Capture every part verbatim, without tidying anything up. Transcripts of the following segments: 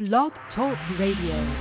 Blog Talk Radio.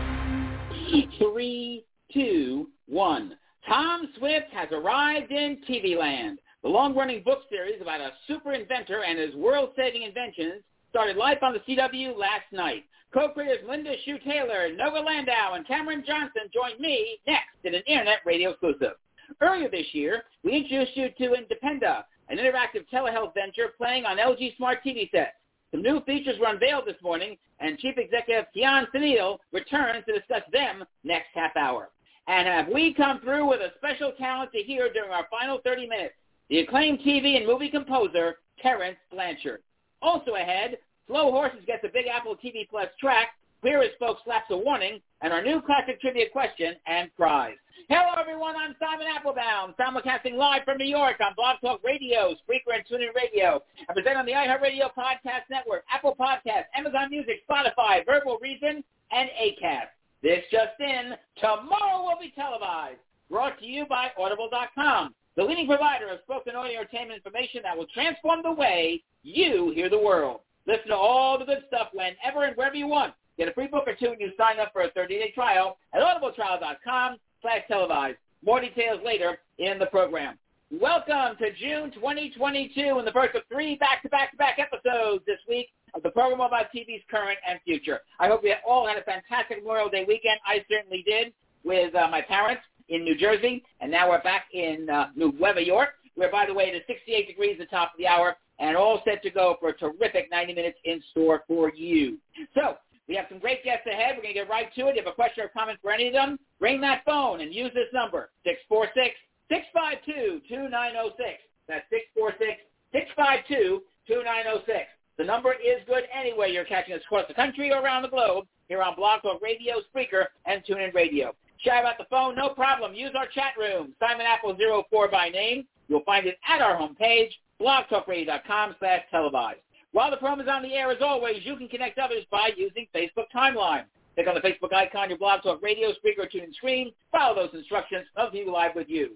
Three, two, one. Tom Swift has arrived in T V land. The long-running book series about a super inventor and his world-saving inventions started life on the C W last night. Co-creators Linda Shue Taylor, Noga Landau, and Cameron Johnson joined me next in an Internet radio exclusive. Earlier this year, we introduced you to Independa, an interactive telehealth venture playing on L G Smart T V sets. Some new features were unveiled this morning, and Chief Executive Tian Sunil returns to discuss them next half hour. And have we come through with a special talent to hear during our final thirty minutes, the acclaimed T V and movie composer, Terence Blanchard. Also ahead, Slow Horses gets a Big Apple T V Plus track, Queer as Folk slaps a warning, and our new classic trivia question and prize. Hello, everyone. I'm Simon Applebaum, simulcasting live from New York on Blog Talk Radio, Spreaker, and TuneIn Radio. I present on the iHeartRadio Podcast Network, Apple Podcasts, Amazon Music, Spotify, Verbal Reason, and Acast. This just in, tomorrow will be televised. Brought to you by Audible dot com, the leading provider of spoken audio entertainment information that will transform the way you hear the world. Listen to all the good stuff whenever and wherever you want. Get a free book or two when you sign up for a thirty-day trial at audible trial dot com slash televised. More details later in the program. Welcome to June twenty twenty-two and the first of three back-to-back-to-back episodes this week of the program about T V's current and future. I hope you all had a fantastic Memorial Day weekend. I certainly did with uh, my parents in New Jersey, and now we're back in uh, New York, where, by the way, it is sixty-eight degrees at the top of the hour, and all set to go for a terrific ninety minutes in store for you. So, we have some great guests ahead. We're going to get right to it. If you have a question or comment for any of them, ring that phone and use this number, six four six, six five two, two nine zero six. That's six four six, six five two, two nine zero six. The number is good anyway. You're catching us across the country or around the globe here on Blog Talk Radio, Spreaker, and TuneIn Radio. Shy about the phone? No problem. Use our chat room, Simon Apple zero four by name. You'll find it at our homepage, blog talk radio dot com slash televised. While the program is on the air, as always, you can connect others by using Facebook Timeline. Click on the Facebook icon, your Blog Talk Radio, Spreaker, TuneIn screen. Follow those instructions. Love to be live with you.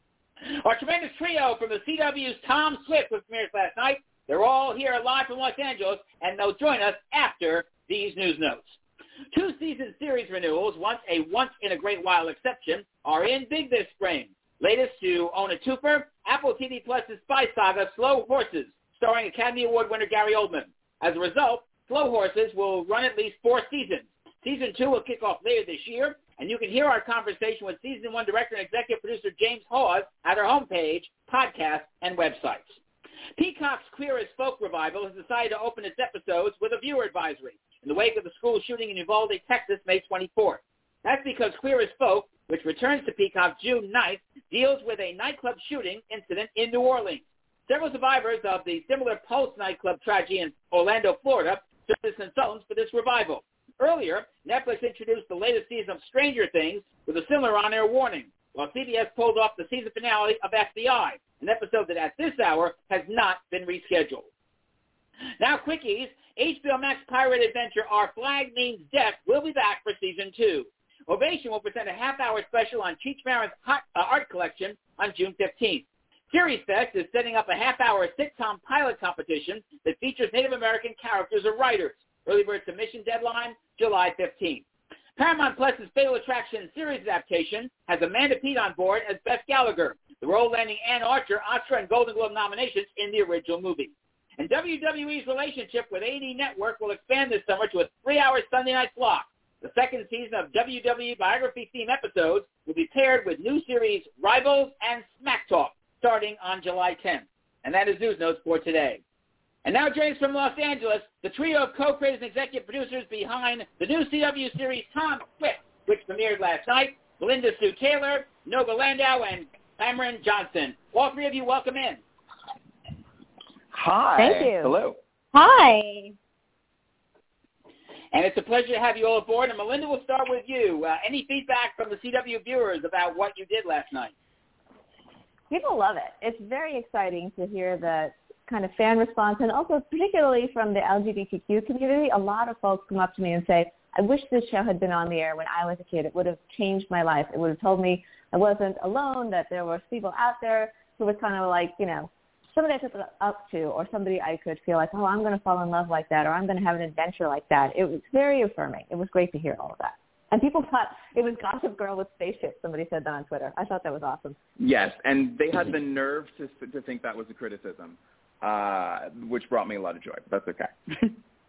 Our tremendous trio from the C W's Tom Swift was premiered last night. They're all here live from Los Angeles, and they'll join us after these news notes. Two season series renewals, once a once-in-a-great-while exception, are in big this spring. Latest to own a twofer, Apple T V Plus' spy saga, Slow Horses, starring Academy Award winner Gary Oldman. As a result, Slow Horses will run at least four seasons. Season two will kick off later this year, and you can hear our conversation with Season one director and executive producer James Hawes at our homepage, podcast, and websites. Peacock's Queer as Folk revival has decided to open its episodes with a viewer advisory in the wake of the school shooting in Uvalde, Texas, May twenty-fourth. That's because Queer as Folk, which returns to Peacock June ninth, deals with a nightclub shooting incident in New Orleans. Several survivors of the similar Pulse nightclub tragedy in Orlando, Florida, served as consultants for this revival. Earlier, Netflix introduced the latest season of Stranger Things with a similar on-air warning, while C B S pulled off the season finale of F B I, an episode that at this hour has not been rescheduled. Now, quickies, H B O Max pirate adventure Our Flag Means Death will be back for season two. Ovation will present a half-hour special on Cheech Marin's hot, uh, art collection on June fifteenth. Series Fest is setting up a half-hour sitcom pilot competition that features Native American characters or writers. Early bird submission deadline, July fifteenth. Paramount Plus's Fatal Attraction series adaptation has Amanda Peet on board as Beth Gallagher, the role landing Ann Archer Oscar and Golden Globe nominations in the original movie. And W W E's relationship with A and E Network will expand this summer to a three-hour Sunday night block. The second season of W W E biography-themed episodes will be paired with new series Rivals and Smack Talk, starting on July tenth. And that is news notes for today. And now joining us from Los Angeles, the trio of co-creators and executive producers behind the new C W series Tom Swift, which premiered last night, Linda Shue Taylor, Noga Landau, and Cameron Johnson. All three of you, welcome in. Hi. Thank you. Hello. Hi. And it's a pleasure to have you all aboard. And Melinda, we'll start with you. Uh, any feedback from the C W viewers about what you did last night? People love it. It's very exciting to hear the kind of fan response, and also particularly from the L G B T Q community. A lot of folks come up to me and say, I wish this show had been on the air when I was a kid. It would have changed my life. It would have told me I wasn't alone, that there were people out there who was kind of like, you know, somebody I could look up to, or somebody I could feel like, oh, I'm going to fall in love like that, or I'm going to have an adventure like that. It was very affirming. It was great to hear all of that. And people thought it was Gossip Girl with spaceships. Somebody said that on Twitter. I thought that was awesome. Yes, and they had the nerve to to think that was a criticism, uh, which brought me a lot of joy. But that's okay.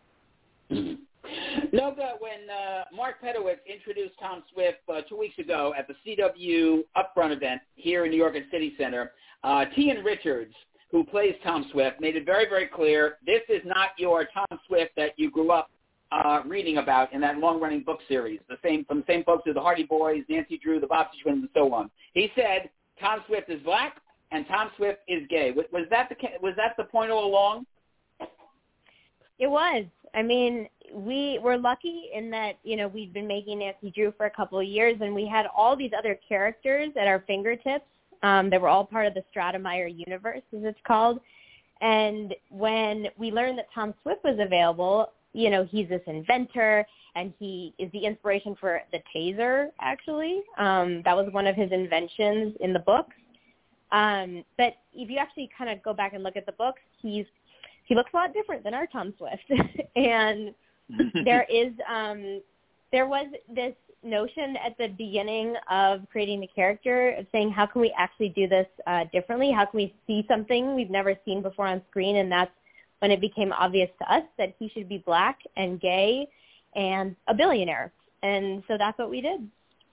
Noga, when uh, Mark Pedowitz introduced Tom Swift uh, two weeks ago at the C W Upfront event here in New York at City Center, uh, Tian Richards, who plays Tom Swift, made it very, very clear, this is not your Tom Swift that you grew up uh, reading about in that long-running book series, the same from the same folks as the Hardy Boys, Nancy Drew, the Bobbsey Twins, and so on. He said Tom Swift is black and Tom Swift is gay. Was, was that the was that the point all along? It was. I mean, we were lucky in that, you know, we'd been making Nancy Drew for a couple of years, and we had all these other characters at our fingertips um, that were all part of the Stratemeyer universe, as it's called. And when we learned that Tom Swift was available, you know, he's this inventor, and he is the inspiration for the taser, actually. Um, that was one of his inventions in the books. Um, but if you actually kind of go back and look at the books, he's he looks a lot different than our Tom Swift. And there is um, there was this notion at the beginning of creating the character of saying, how can we actually do this uh, differently? How can we see something we've never seen before on screen? And that's when it became obvious to us that he should be black and gay and a billionaire. And so that's what we did.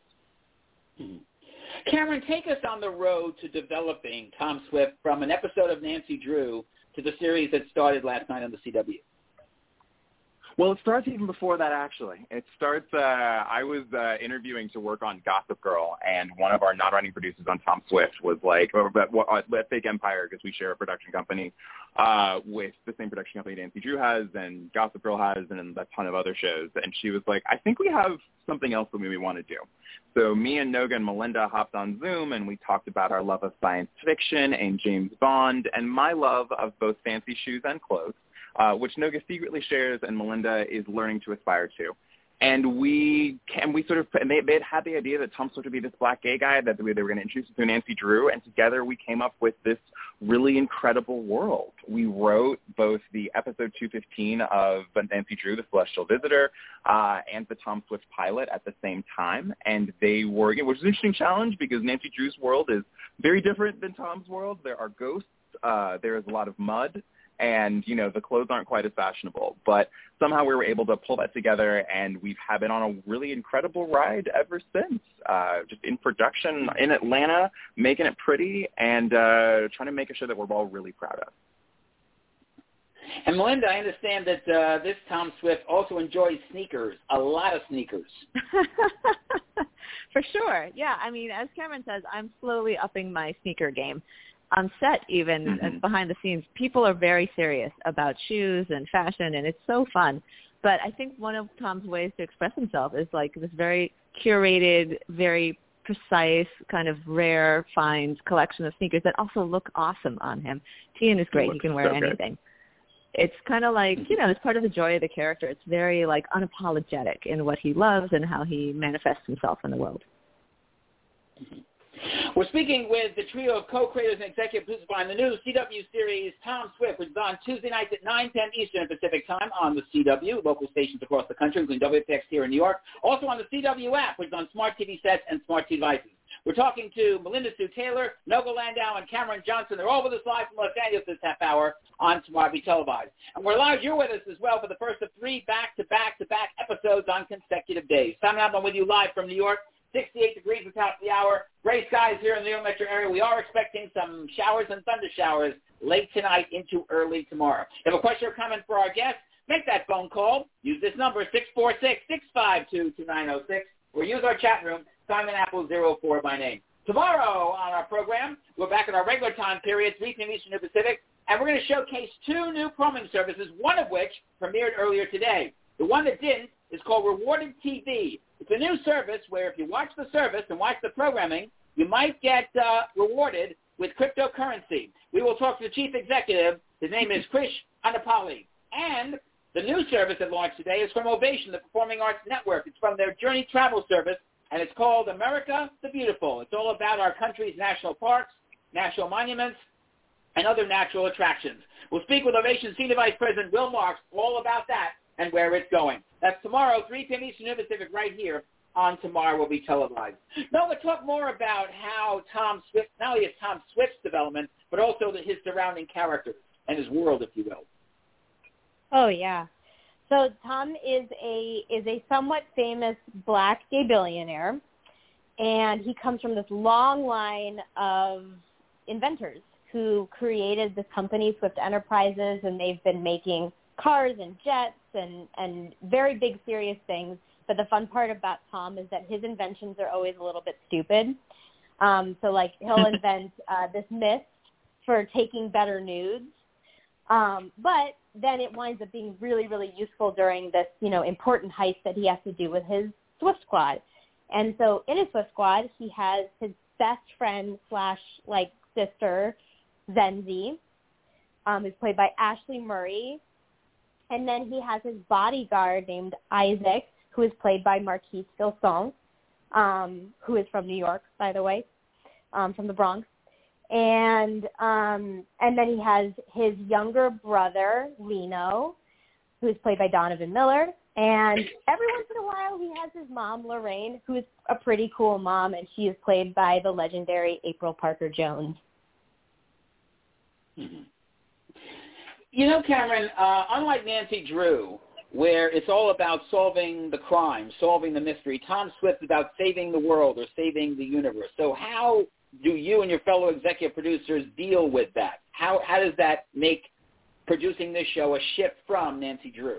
Cameron, take us on the road to developing Tom Swift from an episode of Nancy Drew to the series that started last night on the C W. Well, it starts even before that, actually. It starts, uh, I was uh, interviewing to work on Gossip Girl, and one of our non-writing producers on Tom Swift was like, or at, at Fake Empire, because we share a production company uh, with the same production company Nancy Drew has and Gossip Girl has and a ton of other shows. And she was like, I think we have something else that we want to do. So me and Noga and Melinda hopped on Zoom, and we talked about our love of science fiction and James Bond and my love of both fancy shoes and clothes. Uh, which Noga secretly shares and Melinda is learning to aspire to. And we and we sort of and they, they had had the idea that Tom Swift would be this black gay guy that they were going to introduce to Nancy Drew, and together we came up with this really incredible world. We wrote both the episode two fifteen of Nancy Drew, The Celestial Visitor, uh, and the Tom Swift pilot at the same time, and they were, it was an interesting challenge because Nancy Drew's world is very different than Tom's world. There are ghosts, uh, there is a lot of mud, and, you know, the clothes aren't quite as fashionable. But somehow we were able to pull that together, and we've had been on a really incredible ride ever since, uh, just in production in Atlanta, making it pretty, and uh, trying to make a show that we're all really proud of. And, Melinda, I understand that uh, this Tom Swift also enjoys sneakers, a lot of sneakers. For sure. Yeah, I mean, as Cameron says, I'm slowly upping my sneaker game. On set, even mm-hmm. behind the scenes, people are very serious about shoes and fashion, and it's so fun. But I think one of Tom's ways to express himself is like this very curated, very precise, kind of rare, fine collection of sneakers that also look awesome on him. Tian is great. He can wear so anything. It's kind of like, you know, it's part of the joy of the character. It's very, like, unapologetic in what he loves and how he manifests himself in the world. Mm-hmm. We're speaking with the trio of co-creators and executive producers behind the new C W series Tom Swift, which is on Tuesday nights at nine ten Eastern Pacific Time on the C W, local stations across the country, including W P X here in New York. Also on the C W app, which is on smart T V sets and smart T V devices. We're talking to Melinda Sue Taylor, Noga Landau, and Cameron Johnson. They're all with us live from Los Angeles this half hour on Tomorrow Televised. And we're live. You're with us as well for the first of three back-to-back-to-back episodes on consecutive days. Simon Alban with you live from New York. sixty-eight degrees at the top of the hour. Gray skies here in the New York metro area. We are expecting some showers and thunder showers late tonight into early tomorrow. If you have a question or comment for our guests, make that phone call. Use this number, six four six, six five two, two nine zero six, or use our chat room, Simon Apple zero four by name. Tomorrow on our program, we're back at our regular time period, three p.m. Eastern and Pacific, and we're going to showcase two new programming services, one of which premiered earlier today. The one that didn't is called Rewarded T V. It's a new service where if you watch the service and watch the programming, you might get uh, rewarded with cryptocurrency. We will talk to the chief executive. His name is Krish Anapali. And the new service that launched today is from Ovation, the Performing Arts Network. It's from their Journey Travel Service, and it's called America the Beautiful. It's all about our country's national parks, national monuments, and other natural attractions. We'll speak with Ovation Senior Vice President Will Marks all about that and where it's going. That's tomorrow, three p.m. Eastern and Pacific, right here on Tomorrow Will Be Televised. Now we'll talk more about how Tom Swift, not only is Tom Swift's development, but also the, his surrounding characters and his world, if you will. Oh, yeah. So Tom is a is a somewhat famous black gay billionaire, and he comes from this long line of inventors who created this company, Swift Enterprises, and they've been making cars and jets and, and very big, serious things. But the fun part about Tom is that his inventions are always a little bit stupid. Um, so, like, he'll invent uh, this mist for taking better nudes. Um, but then it winds up being really, really useful during this, you know, important heist that he has to do with his Swift Squad. And so in his Swift Squad, he has his best friend slash, like, sister, Zenzi, um, who's played by Ashley Murray. And then he has his bodyguard named Isaac, who is played by Marquise Filson, um, who is from New York, by the way, um, from the Bronx. And um, and then he has his younger brother, Lino, who is played by Donovan Miller. And every once in a while, he has his mom, Lorraine, who is a pretty cool mom, and she is played by the legendary April Parker Jones. Mm-hmm. You know, Cameron, uh, unlike Nancy Drew, where it's all about solving the crime, solving the mystery, Tom Swift is about saving the world or saving the universe. So how do you and your fellow executive producers deal with that? How how does that make producing this show a shift from Nancy Drew?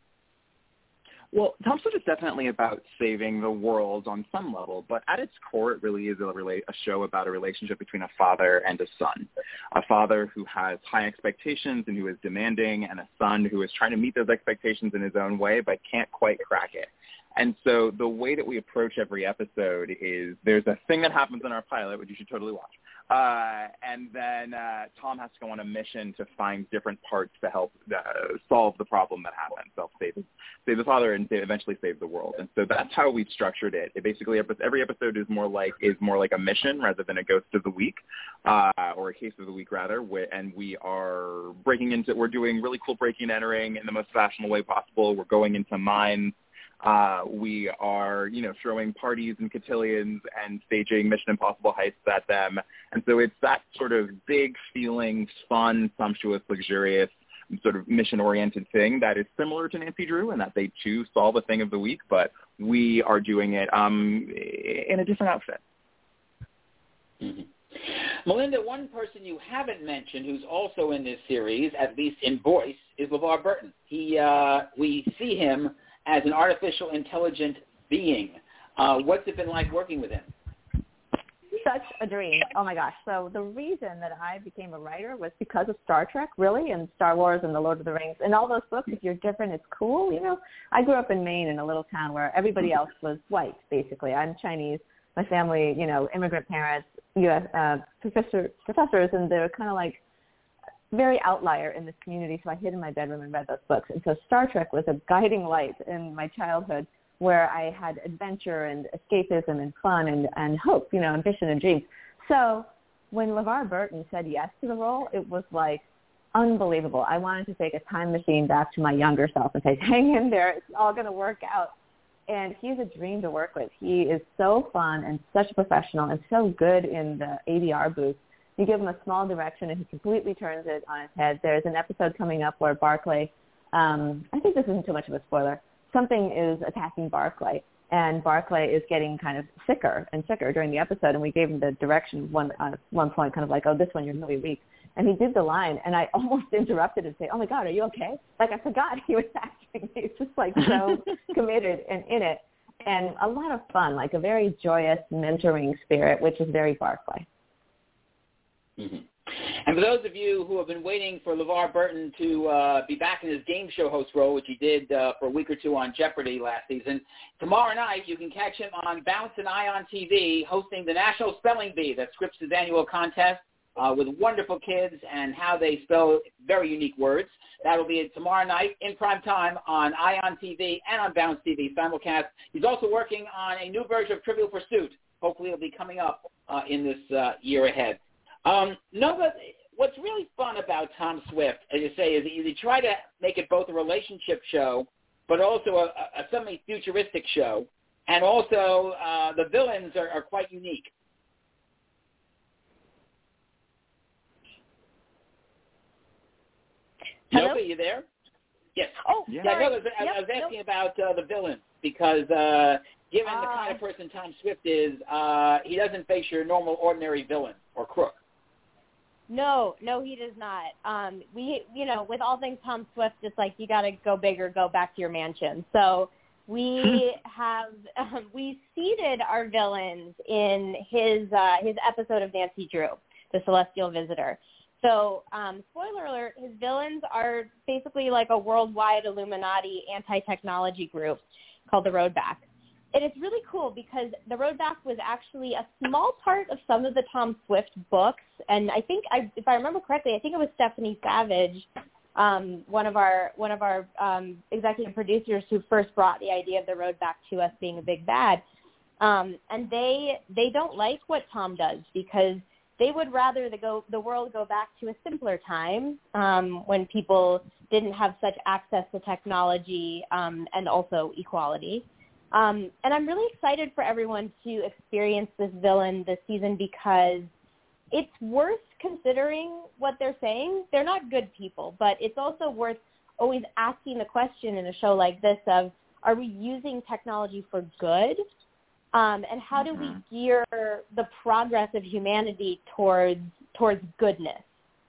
Well, Tom Swift is definitely about saving the world on some level, but at its core, it really is a, rela- a show about a relationship between a father and a son. A father who has high expectations and who is demanding, and a son who is trying to meet those expectations in his own way but can't quite crack it. And so the way that we approach every episode is there's a thing that happens in our pilot, which you should totally watch. Uh, and then uh, Tom has to go on a mission to find different parts to help uh, solve the problem that happens, help save, save the father and save, eventually save the world. And so that's how we've structured it. It basically, every episode is more like is more like a mission rather than a ghost of the week, uh, or a case of the week rather. And we are breaking into, we're doing really cool breaking and entering in the most fashionable way possible. We're going into mines. Uh, we are, you know, throwing parties and cotillions and staging Mission Impossible heists at them. And so it's that sort of big feeling, fun, sumptuous, luxurious, sort of mission-oriented thing that is similar to Nancy Drew, and that they, too, solve a thing of the week, but we are doing it um, in a different outfit. Mm-hmm. Melinda, one person you haven't mentioned who's also in this series, at least in voice, is LeVar Burton. He, uh, we see him as an artificial intelligent being. Uh, what's it been like working with him? Such a dream. Oh, my gosh. So the reason that I became a writer was because of Star Trek, really, and Star Wars and The Lord of the Rings. And all those books, if you're different, it's cool. You know, I grew up in Maine in a little town where everybody else was white, basically. I'm Chinese. My family, you know, immigrant parents, U S uh, professor, professors, and they're kind of like very outlier in this community, so I hid in my bedroom and read those books. And so Star Trek was a guiding light in my childhood where I had adventure and escapism and fun and, and hope, you know, ambition and dreams. So when LeVar Burton said yes to the role, it was like unbelievable. I wanted to take a time machine back to my younger self and say, hang in there, it's all going to work out. And he's a dream to work with. He is so fun and such a professional and so good in the A D R booth. You give him a small direction, and he completely turns it on his head. There's an episode coming up where Barclay, um, I think this isn't too much of a spoiler, something is attacking Barclay, and Barclay is getting kind of sicker and sicker during the episode, and we gave him the direction one at uh, one point, kind of like, oh, this one, you're really weak. And he did the line, and I almost interrupted and say, oh, my God, are you okay? Like, I forgot he was acting. He's just, like, so committed and in it. And a lot of fun, like a very joyous mentoring spirit, which is very Barclay. Mm-hmm. And for those of you who have been waiting for LeVar Burton to uh, be back in his game show host role, which he did uh, for a week or two on Jeopardy last season, tomorrow night you can catch him on Bounce and Ion T V hosting the National Spelling Bee, that Scripps' annual contest uh, with wonderful kids and how they spell very unique words. That will be tomorrow night in prime time on Ion T V and on Bounce T V simulcast. He's also working on a new version of Trivial Pursuit. Hopefully it will be coming up uh, in this uh, year ahead. Um, Nova, what's really fun about Tom Swift, as you say, is you try to make it both a relationship show, but also a, a semi-futuristic show, and also uh, the villains are, are quite unique. Hello? Noka, you there? Yes. Oh, yeah. sorry. I, was, I, yep, I was asking nope. about uh, the villains because uh, given uh, the kind of person Tom Swift is, uh, he doesn't face your normal, ordinary villain or crook. No, no, he does not. Um, we, you know, with all things Tom Swift, it's like you got to go big or go back to your mansion. So we have um, we seeded our villains in his uh, his episode of Nancy Drew, the Celestial Visitor. So, um, spoiler alert, his villains are basically like a worldwide Illuminati anti-technology group called the Road Back. And it's really cool because the Road Back was actually a small part of some of the Tom Swift books. And I think, I, if I remember correctly, I think it was Stephanie Savage, um, one of our one of our um, executive producers who first brought the idea of the Road Back to us being a big bad. Um, and they they don't like what Tom does because they would rather the go the world go back to a simpler time um, when people didn't have such access to technology um, and also equality. Um, and I'm really excited for everyone to experience this villain this season because it's worth considering what they're saying. They're not good people, but it's also worth always asking the question in a show like this of, are we using technology for good? Um, and how do we gear the progress of humanity towards towards goodness?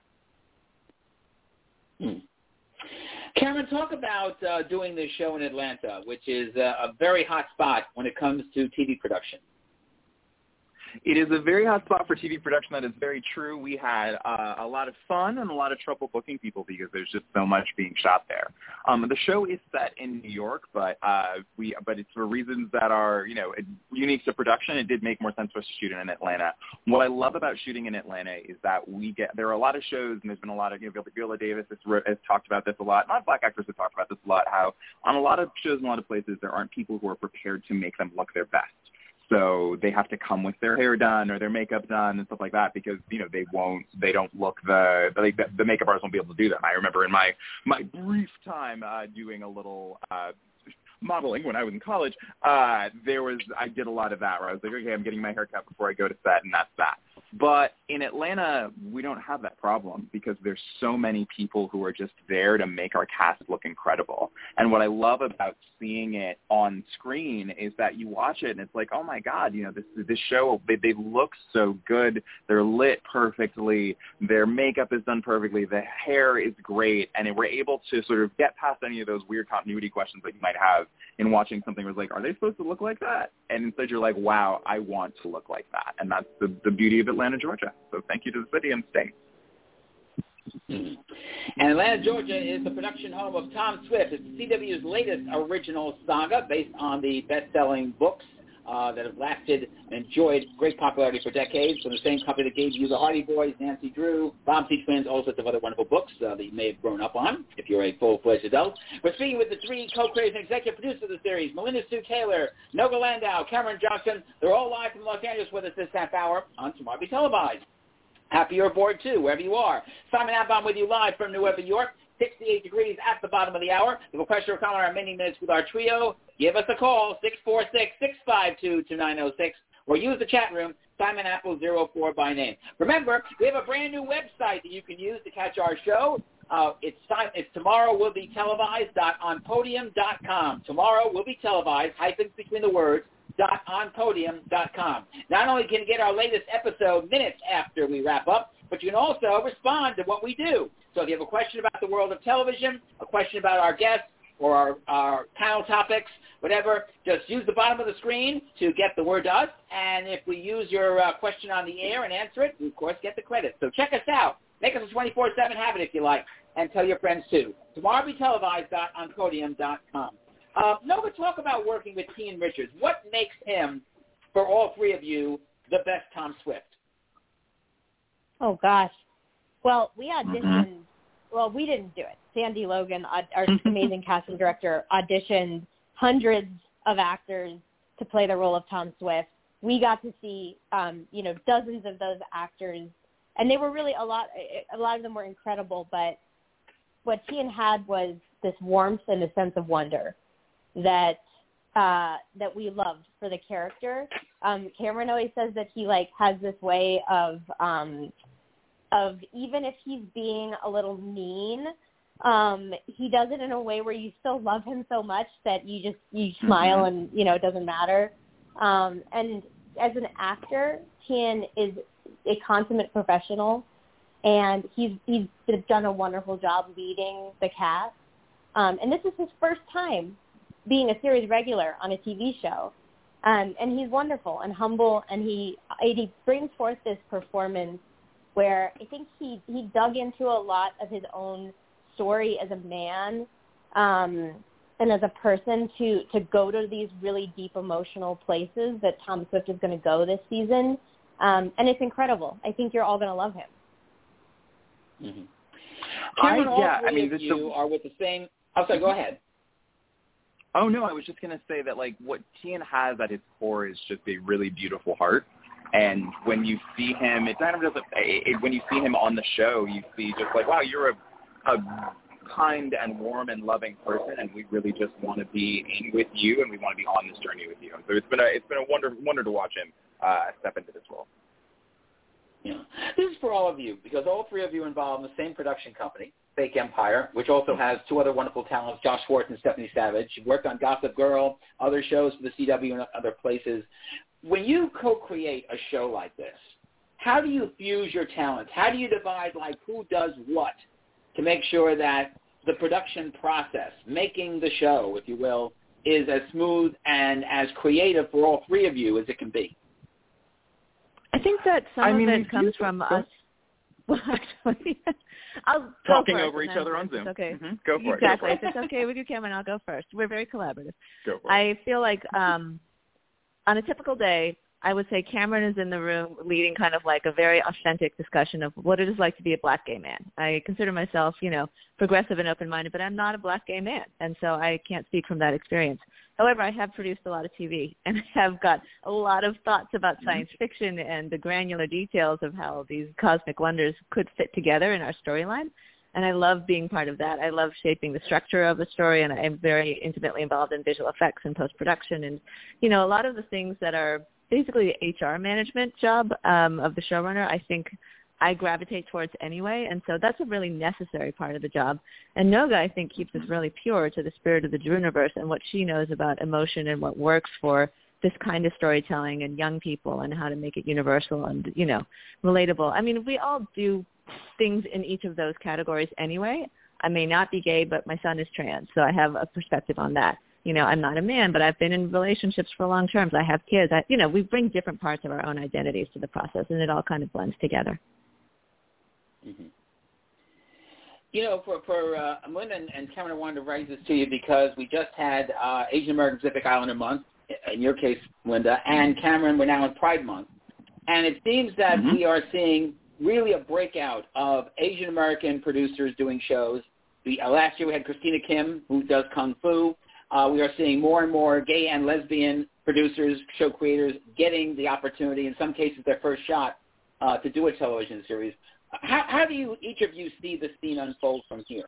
Hmm. Cameron, talk about uh, doing this show in Atlanta, which is uh, a very hot spot when it comes to T V production. It is a very hot spot for T V production. That is very true. We had uh, a lot of fun and a lot of trouble booking people because there's just so much being shot there. Um, the show is set in New York, but uh, we but it's for reasons that are you know unique to production. It did make more sense for us to shoot in Atlanta. What I love about shooting in Atlanta is that we get there are a lot of shows, and there's been a lot of you know Viola Davis has, has talked about this a lot. Not black actors have talked about this a lot. How on a lot of shows in a lot of places there aren't people who are prepared to make them look their best. So they have to come with their hair done or their makeup done and stuff like that because, you know, they won't, they don't look the, the, the makeup artists won't be able to do them. I remember in my, my brief time uh, doing a little uh, modeling when I was in college, uh, there was, I did a lot of that where I was like, okay, I'm getting my hair cut before I go to set and that's that. But in Atlanta, we don't have that problem because there's so many people who are just there to make our cast look incredible. And what I love about seeing it on screen is that you watch it and it's like, oh my God, you know, this this show, they, they look so good. They're lit perfectly. Their makeup is done perfectly. The hair is great. And we're able to sort of get past any of those weird continuity questions that you might have in watching something where it's like, are they supposed to look like that? And instead you're like, wow, I want to look like that. And that's the, the beauty of Atlanta, Georgia. So thank you to the city and state. Mm-hmm. And Atlanta, Georgia is the production home of Tom Swift. It's C W's latest original saga based on the best-selling books uh, that have lasted and enjoyed great popularity for decades from the same company that gave you The Hardy Boys, Nancy Drew, Bombsey Twins, all sorts of other wonderful books uh, that you may have grown up on if you're a full-fledged adult. We're speaking with the three co-creators and executive producers of the series, Melinda Sue Taylor, Noga Landau, Cameron Johnson. They're all live from Los Angeles with us this half hour on Tomorrow Be Televised. Happy you're aboard, too, wherever you are. Simon Applebaum with you live from New York, York, sixty-eight degrees at the bottom of the hour. If you have a question or comment on our many minutes with our trio, give us a call, six four six, six five two, two nine zero six, or use the chat room, Simon Apple zero four by name. Remember, we have a brand-new website that you can use to catch our show. Uh, it's, it's tomorrow will be televised dot on podium dot com. Tomorrow will be televised, hyphens between the words, dot on podium dot com. Not only can you get our latest episode minutes after we wrap up, but you can also respond to what we do. So if you have a question about the world of television, a question about our guests, or our, our panel topics, whatever, just use the bottom of the screen to get the word to us. And if we use your uh, question on the air and answer it, we, of course, get the credit. So check us out. Make us a twenty-four seven habit if you like, and tell your friends too. Tomorrow be televised dot on podium dot com. Uh, Nova, talk about working with Kean Richards. What makes him, for all three of you, the best Tom Swift? Oh, gosh. Well, we auditioned. Mm-hmm. Well, we didn't do it. Sandy Logan, our amazing casting director, auditioned hundreds of actors to play the role of Tom Swift. We got to see, um, you know, dozens of those actors and they were really a lot. A lot of them were incredible, but what Tian had was this warmth and a sense of wonder that uh, that we loved for the character. Um, Cameron always says that he like has this way of um, of even if he's being a little mean, um, he does it in a way where you still love him so much that you just you smile and you know it doesn't matter. Um, and as an actor, Tian is a consummate professional, and he's he's done a wonderful job leading the cast. Um, and this is his first time being a series regular on a T V show. Um, and he's wonderful and humble, and he he brings forth this performance where I think he, he dug into a lot of his own story as a man um, and as a person to, to go to these really deep emotional places that Tom Swift is going to go this season. Um, and it's incredible. I think you're all going to love him. Mm-hmm. Cameron, all yeah, three I mean, of this you the... are with the same. Oh, sorry, go ahead. Oh no, I was just gonna say that like what Tian has at his core is just a really beautiful heart, and when you see him, it kind of doesn't. It, when you see him on the show, you see just like wow, you're a, a kind and warm and loving person, and we really just want to be in with you, and we want to be on this journey with you. And so it's been a it's been a wonder wonder to watch him uh, step into this role. Yeah. This is for all of you, because all three of you are involved in the same production company, Fake Empire, which also has two other wonderful talents, Josh Schwartz and Stephanie Savage. You've worked on Gossip Girl, other shows for the C W and other places. When you co-create a show like this, how do you fuse your talents? How do you divide, like, who does what to make sure that the production process, making the show, if you will, is as smooth and as creative for all three of you as it can be? I think that some I of mean, it comes from us. Well, actually, I'll Talking go first over each other on Zoom. Okay. Mm-hmm. Go for exactly. it. If it's okay with you, Cameron, I'll go first. We're very collaborative. Go for it. I feel like um, on a typical day, I would say Cameron is in the room leading kind of like a very authentic discussion of what it is like to be a black gay man. I consider myself, you know, progressive and open-minded, but I'm not a black gay man, and so I can't speak from that experience. However, I have produced a lot of T V and have got a lot of thoughts about science fiction and the granular details of how these cosmic wonders could fit together in our storyline. And I love being part of that. I love shaping the structure of a story, and I'm very intimately involved in visual effects and post-production. And, you know, a lot of the things that are basically the H R management job um, of the showrunner, I think I gravitate towards anyway, and so that's a really necessary part of the job. And Noga, I think, keeps us really pure to the spirit of the Drew-universe and what she knows about emotion and what works for this kind of storytelling and young people and how to make it universal and, you know, relatable. I mean, we all do things in each of those categories anyway. I may not be gay, but my son is trans, so I have a perspective on that. You know, I'm not a man, but I've been in relationships for long terms. I have kids. I, you know, we bring different parts of our own identities to the process, and it all kind of blends together. Mm-hmm. You know, for, for uh, Melinda and, and Cameron, I wanted to raise this to you because we just had uh, Asian American Pacific Islander Month, in your case, Melinda, and Cameron, we're now in Pride Month. And it seems that mm-hmm. we are seeing really a breakout of Asian American producers doing shows. We, uh, last year we had Christina Kim, who does Kung Fu. Uh, we are seeing more and more gay and lesbian producers, show creators, getting the opportunity, in some cases their first shot, uh, to do a television series. How, how do you, each of you, see the scene unfold from here?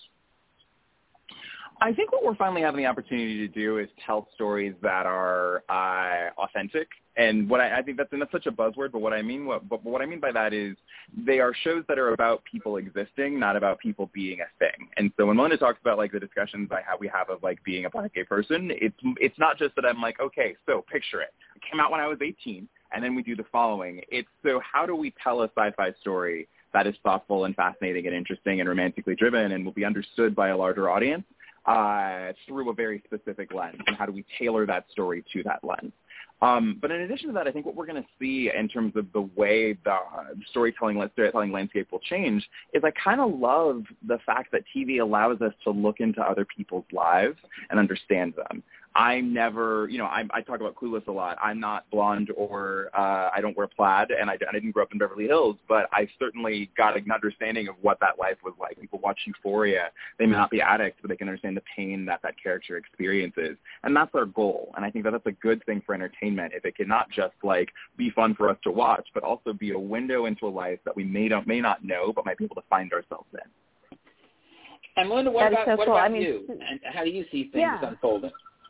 I think what we're finally having the opportunity to do is tell stories that are uh, authentic. And what I, I think that's, and that's such a buzzword, but what I mean, what, but what I mean by that is they are shows that are about people existing, not about people being a thing. And so when Melinda talks about like the discussions I have, we have of like being a black gay person, it's it's not just that I'm like, okay, so picture it. It came out when I was eighteen, and then we do the following. It's so how do we tell a sci-fi story that is thoughtful and fascinating and interesting and romantically driven and will be understood by a larger audience uh, through a very specific lens, and how do we tailor that story to that lens? Um, but in addition to that, I think what we're going to see in terms of the way the uh, storytelling, storytelling landscape will change is I kind of love the fact that T V allows us to look into other people's lives and understand them. I'm never, you know, I, I talk about Clueless a lot. I'm not blonde or uh, I don't wear plaid, and I, I didn't grow up in Beverly Hills, but I certainly got an understanding of what that life was like. People watch Euphoria. They may not be addicts, but they can understand the pain that that character experiences, and that's our goal. And I think that that's a good thing for entertainment, if it can not just, like, be fun for us to watch, but also be a window into a life that we may not, may not know, but might be able to find ourselves in. And Melinda, what That is about, so what cool. about I mean, you? And how do you see things yeah. unfolding?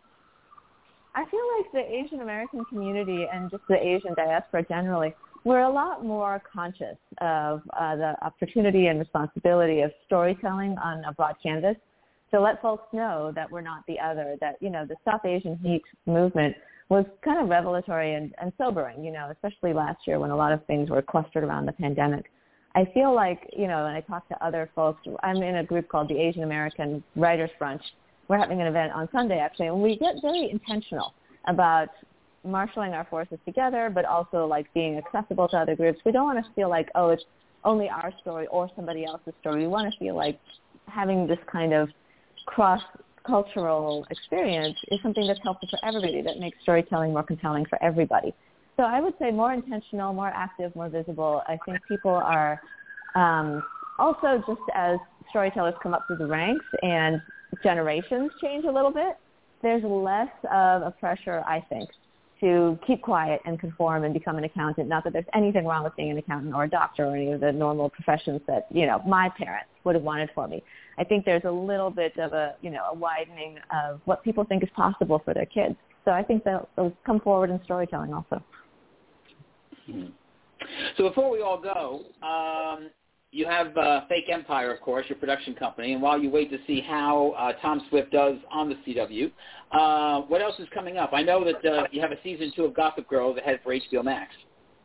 I feel like the Asian American community and just the Asian diaspora generally, we're a lot more conscious of uh, the opportunity and responsibility of storytelling on a broad canvas. To let folks know that we're not the other, that, you know, the Stop Asian Hate movement was kind of revelatory and, and sobering, you know, especially last year when a lot of things were clustered around the pandemic. I feel like, you know, when I talk to other folks, I'm in a group called the Asian American Writers Brunch. We're having an event on Sunday, actually, and we get very intentional about marshaling our forces together, but also, like, being accessible to other groups. We don't want to feel like, oh, it's only our story or somebody else's story. We want to feel like having this kind of cross-cultural experience is something that's helpful for everybody, that makes storytelling more compelling for everybody. So I would say more intentional, more active, more visible. I think people are um, also, just as storytellers come up through the ranks and generations change a little bit, there's less of a pressure, I think, to keep quiet and conform and become an accountant. Not that there's anything wrong with being an accountant or a doctor or any of the normal professions that, you know, my parents would have wanted for me. I think there's a little bit of a, you know, a widening of what people think is possible for their kids. So I think that those come forward in storytelling also. Mm-hmm. So before we all go, um, you have uh, Fake Empire, of course, your production company, and while you wait to see how uh, Tom Swift does on the C W, uh, what else is coming up? I know that uh, you have a season two of Gossip Girl that heads for H B O Max.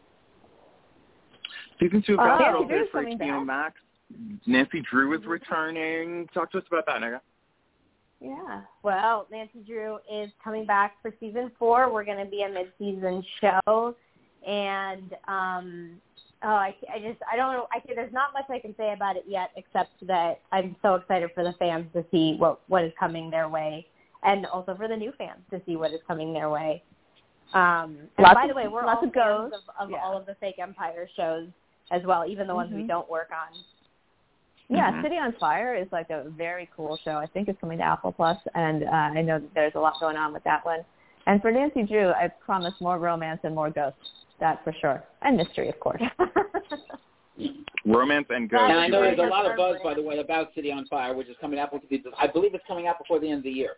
Season two of Oh, Gossip Nancy Girl Drew's heads for coming H B O back. Max. Nancy Drew is returning. Talk to us about that, Nega. Yeah. Well, Nancy Drew is coming back for season four. We're going to be a mid-season show. And um, oh, I, I just, I don't know. I there's not much I can say about it yet, except that I'm so excited for the fans to see what, what is coming their way, and also for the new fans to see what is coming their way. Um, and lots by of, the way, we're lots all of fans goes. of, of yeah. all of the Fake Empire shows as well, even the ones mm-hmm. we don't work on. Yeah, mm-hmm. City on Fire is like a very cool show. I think it's coming to Apple Plus, and uh, I know that there's a lot going on with that one. And for Nancy Drew, I promise more romance and more ghosts. That for sure. And mystery, of course. Romance and ghosts. And I know there's a lot of buzz, by the way, about City on Fire, which is coming out. I believe it's coming out before the end of the year.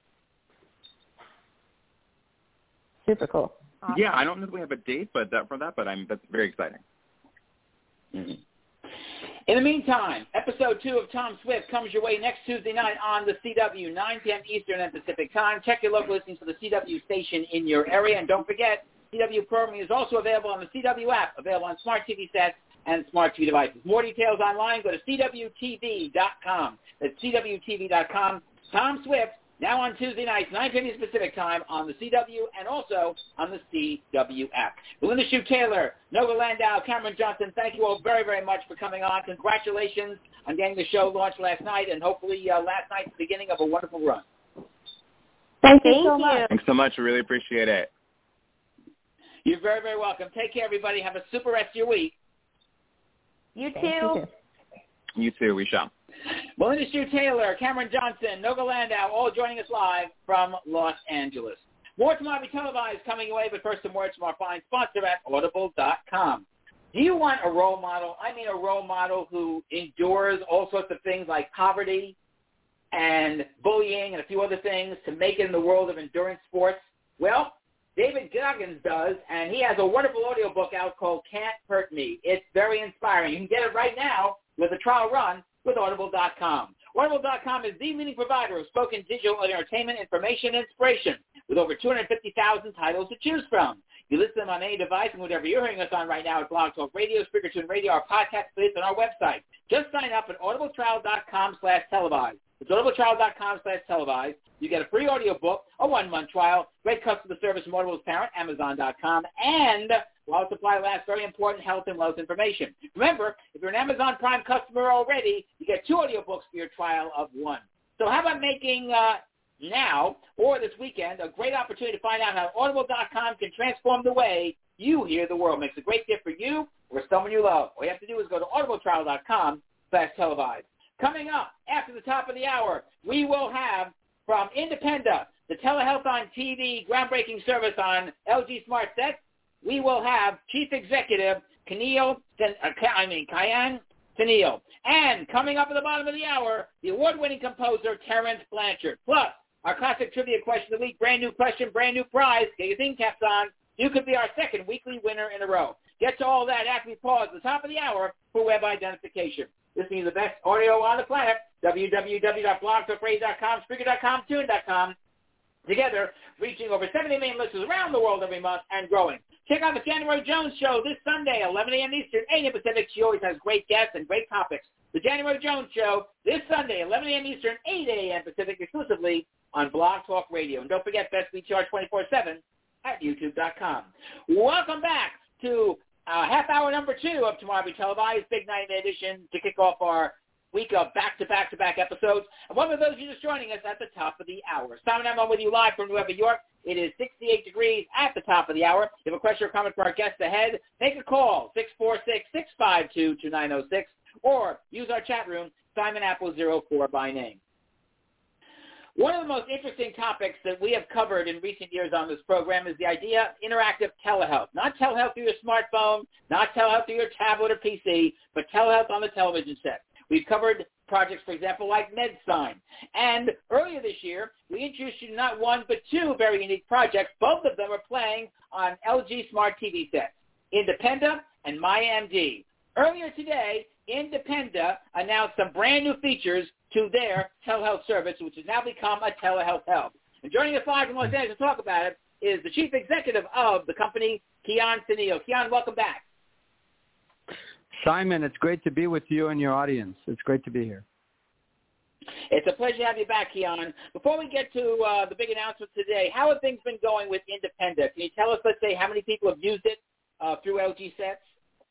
Super cool. Awesome. Yeah, I don't know if we have a date, but that, for that, but I'm that's very exciting. Mm-hmm. In the meantime, episode two of Tom Swift comes your way next Tuesday night on the C W, nine p.m. Eastern and Pacific Time. Check your local listings for the C W station in your area, and don't forget, C W programming is also available on the C W app, available on smart T V sets and smart T V devices. More details online, go to C W T V dot com. That's C W T V dot com. Tom Swift, now on Tuesday nights, nine p.m. Pacific Time on the C W and also on the C W app. Belinda Shue Taylor, Noga Landau, Cameron Johnson, thank you all very, very much for coming on. Congratulations on getting the show launched last night, and hopefully uh, last night's the beginning of a wonderful run. Thank you Thank so you. much. Thanks so much. I really appreciate it. You're very, very welcome. Take care, everybody. Have a super rest of your week. You Thank you too. too. You too. We shall. Melinda Shue Taylor, Cameron Johnson, Noga Landau, all joining us live from Los Angeles. More tomorrow will be televised coming away, but first some words from our fine sponsor at audible dot com. Do you want a role model? I mean a role model who endures all sorts of things like poverty and bullying and a few other things to make it in the world of endurance sports? Well, David Goggins does, and he has a wonderful audiobook out called Can't Hurt Me. It's very inspiring. You can get it right now with a trial run with audible dot com. audible dot com is the leading provider of spoken digital entertainment, information, and inspiration with over two hundred fifty thousand titles to choose from. You listen to them on any device, and whatever you're hearing us on right now at Blog Talk Radio, Speaker Tune Radio, our podcast playlist, on our website. Just sign up at audible trial dot com slash televised. It's audible trial dot com slash televised. You get a free audiobook, a one-month trial, great customer service from Audible's parent, Amazon dot com, and while supply lasts, very important health and wealth information. Remember, if you're an Amazon Prime customer already, you get two audiobooks for your trial of one. So how about making uh, now or this weekend, a great opportunity to find out how Audible dot com can transform the way you hear the world. Makes a great gift for you or someone you love. All you have to do is go to audible trial dot com slash televised. Coming up after the top of the hour, we will have from Independa, the telehealth on T V groundbreaking service on L G Smart Sets. We will have Chief Executive Keneal, I mean Kyan Tennille. And coming up at the bottom of the hour, the award-winning composer Terrence Blanchard. Plus, our classic trivia question of the week, brand new question, brand new prize. Get your theme caps on. You could be our second weekly winner in a row. Get to all that after we pause at the top of the hour for web identification. This means the best audio on the planet, w w w dot blog talk radio dot com, Spreaker dot com, Tune dot com. Together, reaching over seventy million listeners around the world every month and growing. Check out the January Jones Show this Sunday, eleven a.m. Eastern, eight a.m. Pacific. She always has great guests and great topics. The January Jones Show this Sunday, eleven a.m. Eastern, eight a.m. Pacific, exclusively on Blog Talk Radio. And don't forget, Best We Charge twenty-four seven at youtube dot com. Welcome back to uh, half hour number two of Tomorrow Be Televised, Big Night Edition, to kick off our week of back-to-back-to-back episodes. And one of those you just joining us at the top of the hour. Simon, I'm with you live from New York. It is sixty-eight degrees at the top of the hour. If you have a question or comment for our guests ahead, make a call, six four six, six five two, two nine zero six, or use our chat room, Simon Apple zero four by name. One of the most interesting topics that we have covered in recent years on this program is the idea of interactive telehealth. Not telehealth through your smartphone, not telehealth through your tablet or P C, but telehealth on the television set. We've covered projects, for example, like MedSign. And earlier this year, we introduced you to not one, but two very unique projects. Both of them are playing on L G Smart T V sets, Independa and MyMD. Earlier today, Independa announced some brand new features to their telehealth service, which has now become a telehealth hub. And joining us live from Los Angeles to talk about it is the chief executive of the company, Kyan Tennille. Kyan, welcome back. Simon, it's great to be with you and your audience. It's great to be here. It's a pleasure to have you back, Kyan. Before we get to uh, the big announcement today, how have things been going with Independa? Can you tell us, let's say, how many people have used it uh, through L G sets?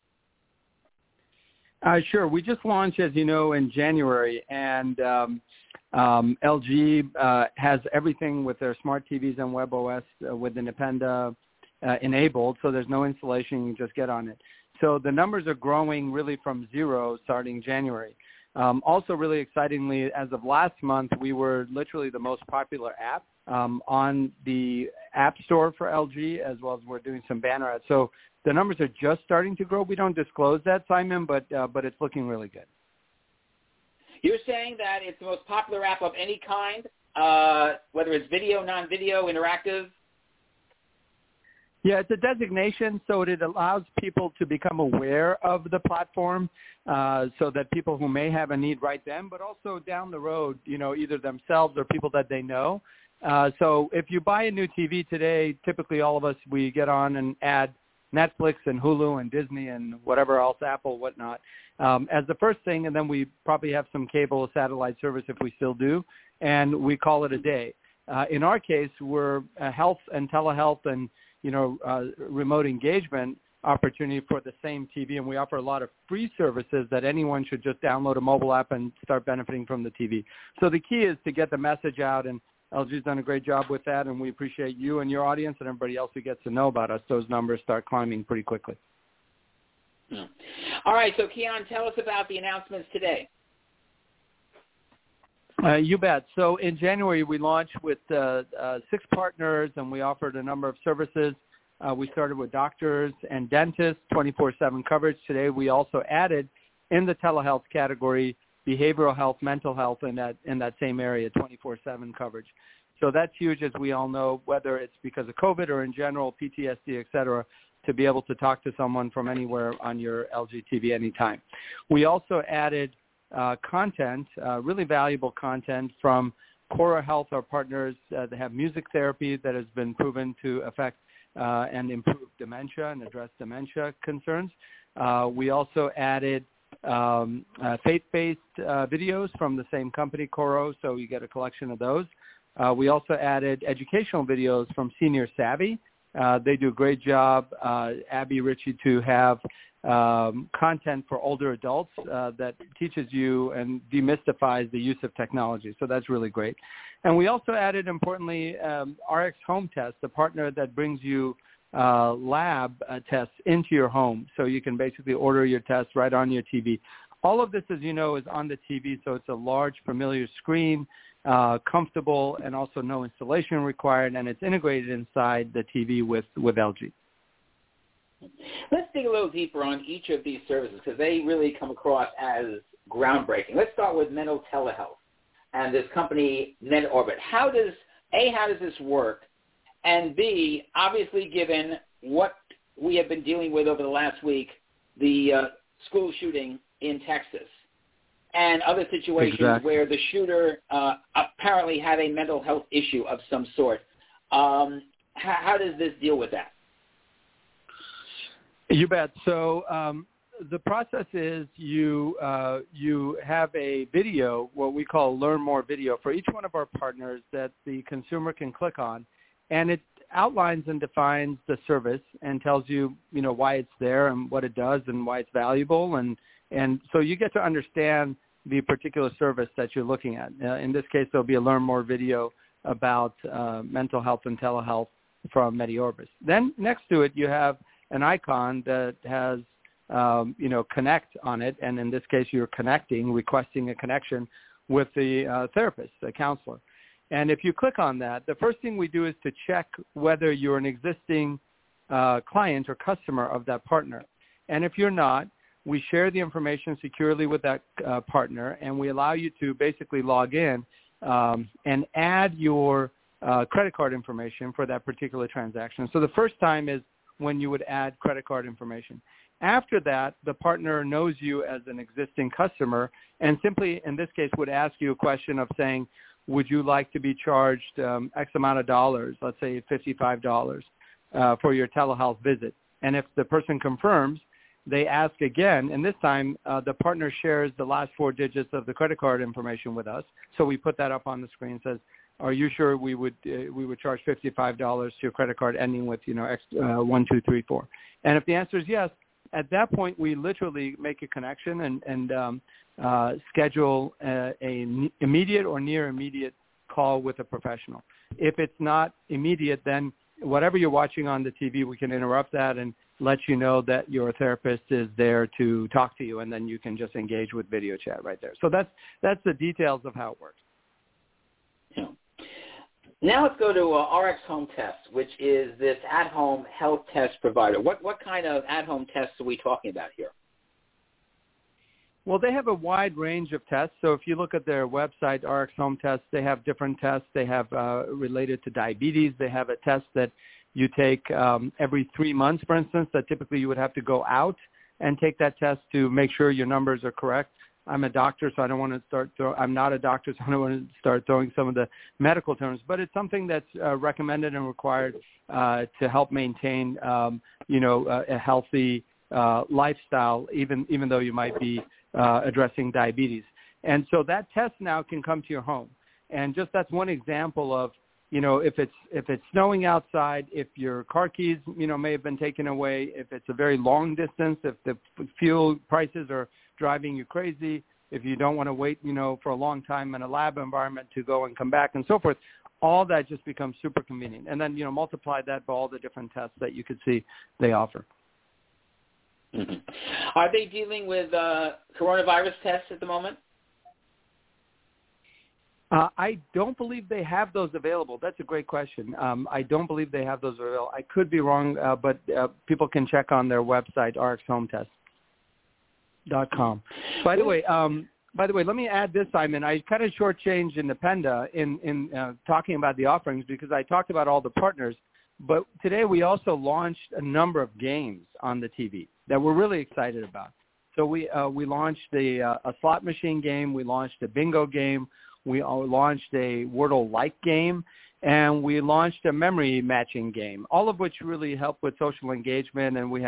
Uh, sure. We just launched, as you know, in January, and um, um, L G uh, has everything with their smart T Vs and WebOS uh, with Independa uh, enabled, so there's no installation. You can just get on it. So the numbers are growing really from zero starting January. Um, also, really excitingly, as of last month, we were literally the most popular app um, on the App Store for L G, as well as we're doing some banner ads. So the numbers are just starting to grow. We don't disclose that, Simon, but uh, but it's looking really good. You're saying that it's the most popular app of any kind, uh, whether it's video, non-video, interactive? Yeah, it's a designation, so it allows people to become aware of the platform uh, so that people who may have a need right then, but also down the road, you know, either themselves or people that they know. Uh, so if you buy a new T V today, typically all of us, we get on and add Netflix and Hulu and Disney and whatever else, Apple, whatnot, um, as the first thing, and then we probably have some cable or satellite service if we still do, and we call it a day. Uh, in our case, we're a health and telehealth and you know, uh, remote engagement opportunity for the same T V, and we offer a lot of free services that anyone should just download a mobile app and start benefiting from the T V. So the key is to get the message out, and L G's done a great job with that, and we appreciate you and your audience and everybody else who gets to know about us. Those numbers start climbing pretty quickly. Hmm. All right, so Kyan, tell us about the announcements today. Uh, you bet. So in January, we launched with uh, uh, six partners, and we offered a number of services. Uh, we started with doctors and dentists, twenty-four seven coverage. Today, we also added in the telehealth category behavioral health, mental health in that in that same area, twenty-four seven coverage. So that's huge, as we all know, whether it's because of COVID or in general, P T S D, et cetera, to be able to talk to someone from anywhere on your L G T V anytime. We also added Uh, content, uh, really valuable content from Cora Health, our partners uh, that have music therapy that has been proven to affect uh, and improve dementia and address dementia concerns. Uh, we also added um, uh, faith-based uh, videos from the same company, Coro, so you get a collection of those. Uh, we also added educational videos from Senior Savvy. Uh, they do a great job, uh, Abby Ritchie, to have um, content for older adults uh, that teaches you and demystifies the use of technology. So that's really great. And we also added, importantly, um, R X Home Test, a partner that brings you uh, lab uh, tests into your home. So you can basically order your tests right on your T V. All of this, as you know, is on the T V, so it's a large, familiar screen, uh, comfortable, and also no installation required, and it's integrated inside the T V with, with L G. Let's dig a little deeper on each of these services because they really come across as groundbreaking. Let's start with mental telehealth and this company, MedOrbit. How does, A, how does this work? And B, obviously given what we have been dealing with over the last week, the uh, school shooting in Texas and other situations exactly. where the shooter uh, apparently had a mental health issue of some sort, um, how, how does this deal with that? You bet. So um, the process is you uh, you have a video, what we call Learn More video, for each one of our partners that the consumer can click on, and it outlines and defines the service and tells you, you know, why it's there and what it does and why it's valuable, and and so you get to understand the particular service that you're looking at. Uh, in this case, there'll be a Learn More video about uh, mental health and telehealth from MedOrbit. Then next to it, you have an icon that has, um, you know, connect on it. And in this case, you're connecting, requesting a connection with the uh, therapist, the counselor. And if you click on that, the first thing we do is to check whether you're an existing uh, client or customer of that partner. And if you're not, we share the information securely with that uh, partner, and we allow you to basically log in um, and add your uh, credit card information for that particular transaction. So the first time is when you would add credit card information. After that, the partner knows you as an existing customer and simply, in this case, would ask you a question of saying, would you like to be charged um, X amount of dollars, let's say fifty-five dollars, uh, for your telehealth visit? And if the person confirms, they ask again, and this time uh, the partner shares the last four digits of the credit card information with us. So we put that up on the screen, says, are you sure we would uh, we would charge fifty-five dollars to your credit card ending with, you know, X, uh, one two three four? And if the answer is yes, at that point we literally make a connection and and um, uh, schedule a, a n- immediate or near immediate call with a professional. If it's not immediate, then whatever you're watching on the T V, we can interrupt that and let you know that your therapist is there to talk to you, and then you can just engage with video chat right there. So that's that's the details of how it works. Yeah. Now let's go to uh, R X Home Test, which is this at-home health test provider. What what kind of at-home tests are we talking about here? Well, they have a wide range of tests. So if you look at their website, R X Home Test, they have different tests. They have uh, related to diabetes. They have a test that you take um, every three months, for instance, that typically you would have to go out and take that test to make sure your numbers are correct. I'm a doctor, so I don't want to start throw, I'm not a doctor, so I don't want to start throwing some of the medical terms, but it's something that's uh, recommended and required uh, to help maintain, um, you know, a, a healthy uh, lifestyle, even even though you might be uh, addressing diabetes. And so that test now can come to your home. And just that's one example of, you know, if it's if it's snowing outside, if your car keys, you know, may have been taken away, if it's a very long distance, if the fuel prices are driving you crazy, if you don't want to wait, you know, for a long time in a lab environment to go and come back and so forth, all that just becomes super convenient. And then, you know, multiply that by all the different tests that you could see they offer. Mm-hmm. Are they dealing with uh, coronavirus tests at the moment? Uh, I don't believe they have those available. That's a great question. Um, I don't believe they have those available. I could be wrong, uh, but uh, people can check on their website, R X Home Test dot com. By the way, um, by the way, let me add this, Simon. I kind of shortchanged Independa in in uh, talking about the offerings because I talked about all the partners, but today we also launched a number of games on the T V that we're really excited about. So we uh, we launched a, uh, a slot machine game. We launched a bingo game. We launched a Wordle-like game, and we launched a memory matching game, all of which really help with social engagement, and we have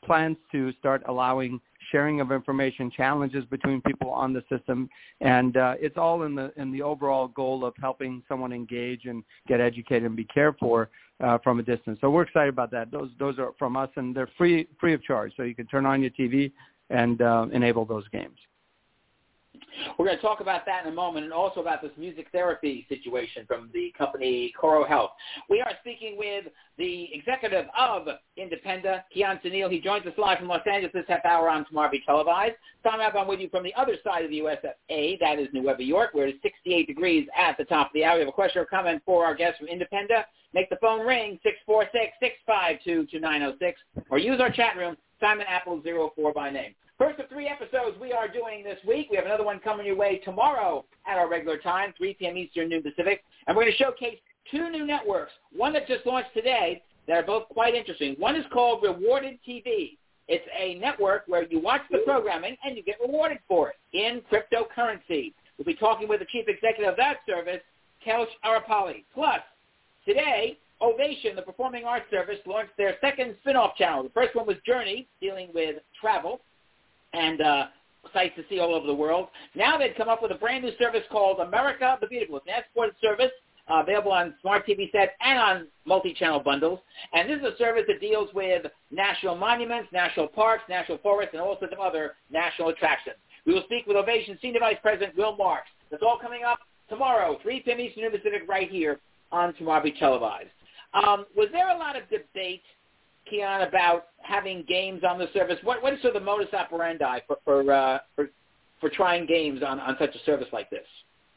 plans to start allowing sharing of information, challenges between people on the system, and uh, it's all in the in the overall goal of helping someone engage and get educated and be cared for uh, from a distance. So we're excited about that. Those those are from us, and they're free free of charge. So you can turn on your T V and uh, enable those games. We're going to talk about that in a moment, and also about this music therapy situation from the company Coro Health. We are speaking with the executive of Independa, Kiyan Sunil. He joins us live from Los Angeles this half hour on Tomorrow Be Televised. Tom Abb, I'm with you from the other side of the U S A, that is New Weva, York, where it's sixty-eight degrees at the top of the hour. We have a question or comment for our guest from Independa. Make the phone ring, six four six, six five two, two nine zero six, or use our chat room, Simon Apple zero four by name. First of three episodes we are doing this week. We have another one coming your way tomorrow at our regular time, three p.m. Eastern, noon Pacific. And we're going to showcase two new networks, one that just launched today that are both quite interesting. One is called Rewarded T V. It's a network where you watch the programming and you get rewarded for it in cryptocurrency. We'll be talking with the chief executive of that service, Kelch Arapali. Plus, today, Ovation, the performing arts service, launched their second spin-off channel. The first one was Journey, dealing with travel and uh, sites to see all over the world. Now they've come up with a brand new service called America the Beautiful. It's an ad-supported service uh, available on smart T V sets and on multi-channel bundles. And this is a service that deals with national monuments, national parks, national forests, and all sorts of other national attractions. We will speak with Ovation Senior Vice President Will Marks. That's all coming up tomorrow, three p.m. Eastern, noon Pacific, right here on Tomorrow Be Televised. Um, was there a lot of debate, Kiyan, about having games on the service? What, what is sort of the modus operandi for for, uh, for for trying games on, on such a service like this?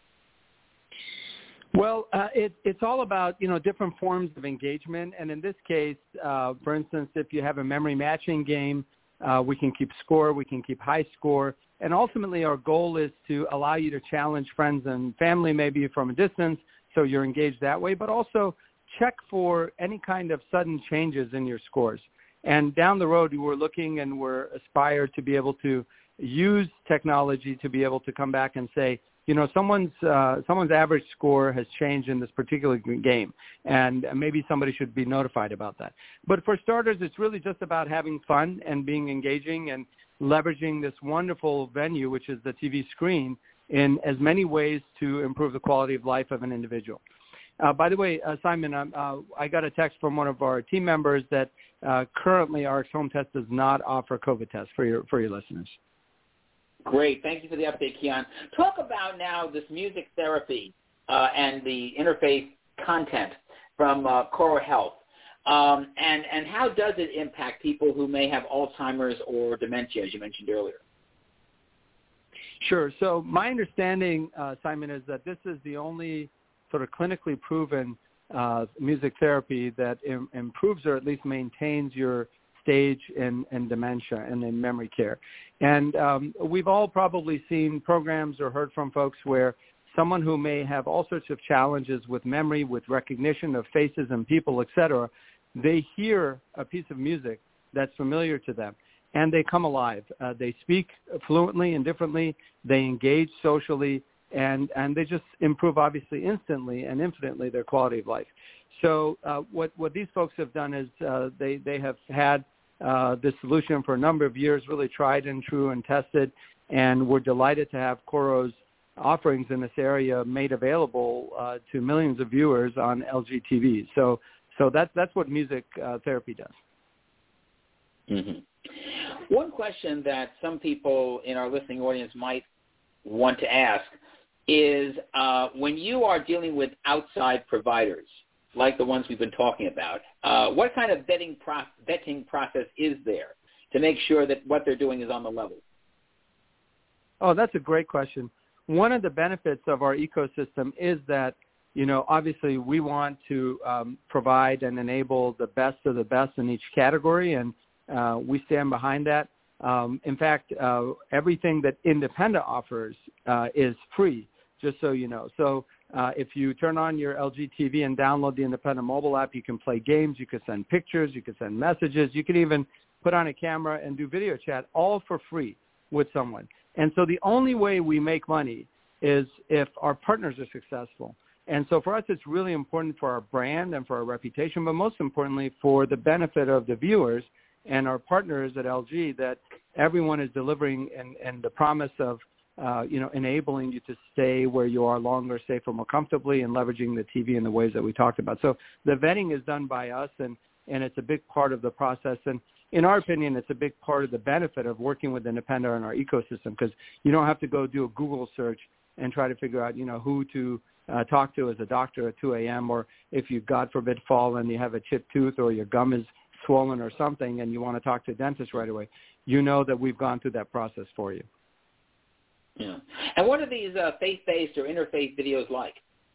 Well, uh, it, it's all about, you know, different forms of engagement. And in this case, uh, for instance, if you have a memory matching game, uh, we can keep score, we can keep high score. And ultimately our goal is to allow you to challenge friends and family maybe from a distance, so you're engaged that way, but also check for any kind of sudden changes in your scores. And down the road, we're looking and we're aspired to be able to use technology to be able to come back and say, you know, someone's uh, someone's average score has changed in this particular game, and maybe somebody should be notified about that. But for starters, it's really just about having fun and being engaging and leveraging this wonderful venue, which is the T V screen, in as many ways to improve the quality of life of an individual. Uh, by the way, uh, Simon, um, uh, I got a text from one of our team members that uh, currently our home test does not offer COVID tests for your for your listeners. Great. Thank you for the update, Kiyan. Talk about now this music therapy uh, and the interface content from uh, Coro Health. Um, and, and how does it impact people who may have Alzheimer's or dementia, as you mentioned earlier? Sure. So my understanding, uh, Simon, is that this is the only sort of clinically proven uh, music therapy that im- improves or at least maintains your stage in, in dementia and in memory care. And um, we've all probably seen programs or heard from folks where someone who may have all sorts of challenges with memory, with recognition of faces and people, et cetera, they hear a piece of music that's familiar to them, and they come alive. Uh, they speak fluently and differently. They engage socially, and, and they just improve, obviously, instantly and infinitely their quality of life. So uh, what, what these folks have done is uh, they, they have had uh, this solution for a number of years, really tried and true and tested, and we're delighted to have Coro's offerings in this area made available uh, to millions of viewers on L G T V. So so that's, that's what music uh, therapy does. Mm-hmm. One question that some people in our listening audience might want to ask is uh, when you are dealing with outside providers, like the ones we've been talking about, uh, what kind of vetting, pro- vetting process is there to make sure that what they're doing is on the level? Oh, that's a great question. One of the benefits of our ecosystem is that, you know, obviously we want to um, provide and enable the best of the best in each category, and uh, we stand behind that. Um, in fact, uh, everything that Independa offers uh, is free, just so you know. So uh, if you turn on your L G T V and download the Independa mobile app, you can play games, you can send pictures, you can send messages, you can even put on a camera and do video chat, all for free with someone. And so the only way we make money is if our partners are successful. And so for us, it's really important for our brand and for our reputation, but most importantly for the benefit of the viewers and our partners at L G that everyone is delivering and, and the promise of, uh, you know, enabling you to stay where you are longer, safer, more comfortably, and leveraging the T V in the ways that we talked about. So the vetting is done by us, and, and it's a big part of the process. And in our opinion, it's a big part of the benefit of working with Independor in our ecosystem, because you don't have to go do a Google search and try to figure out, you know, who to uh, talk to as a doctor at two a.m. or if you, God forbid, fall and you have a chipped tooth or your gum is swollen or something and you want to talk to a dentist right away. You know that we've gone through that process for you. Yeah. And what are these uh, faith-based or interfaith videos like?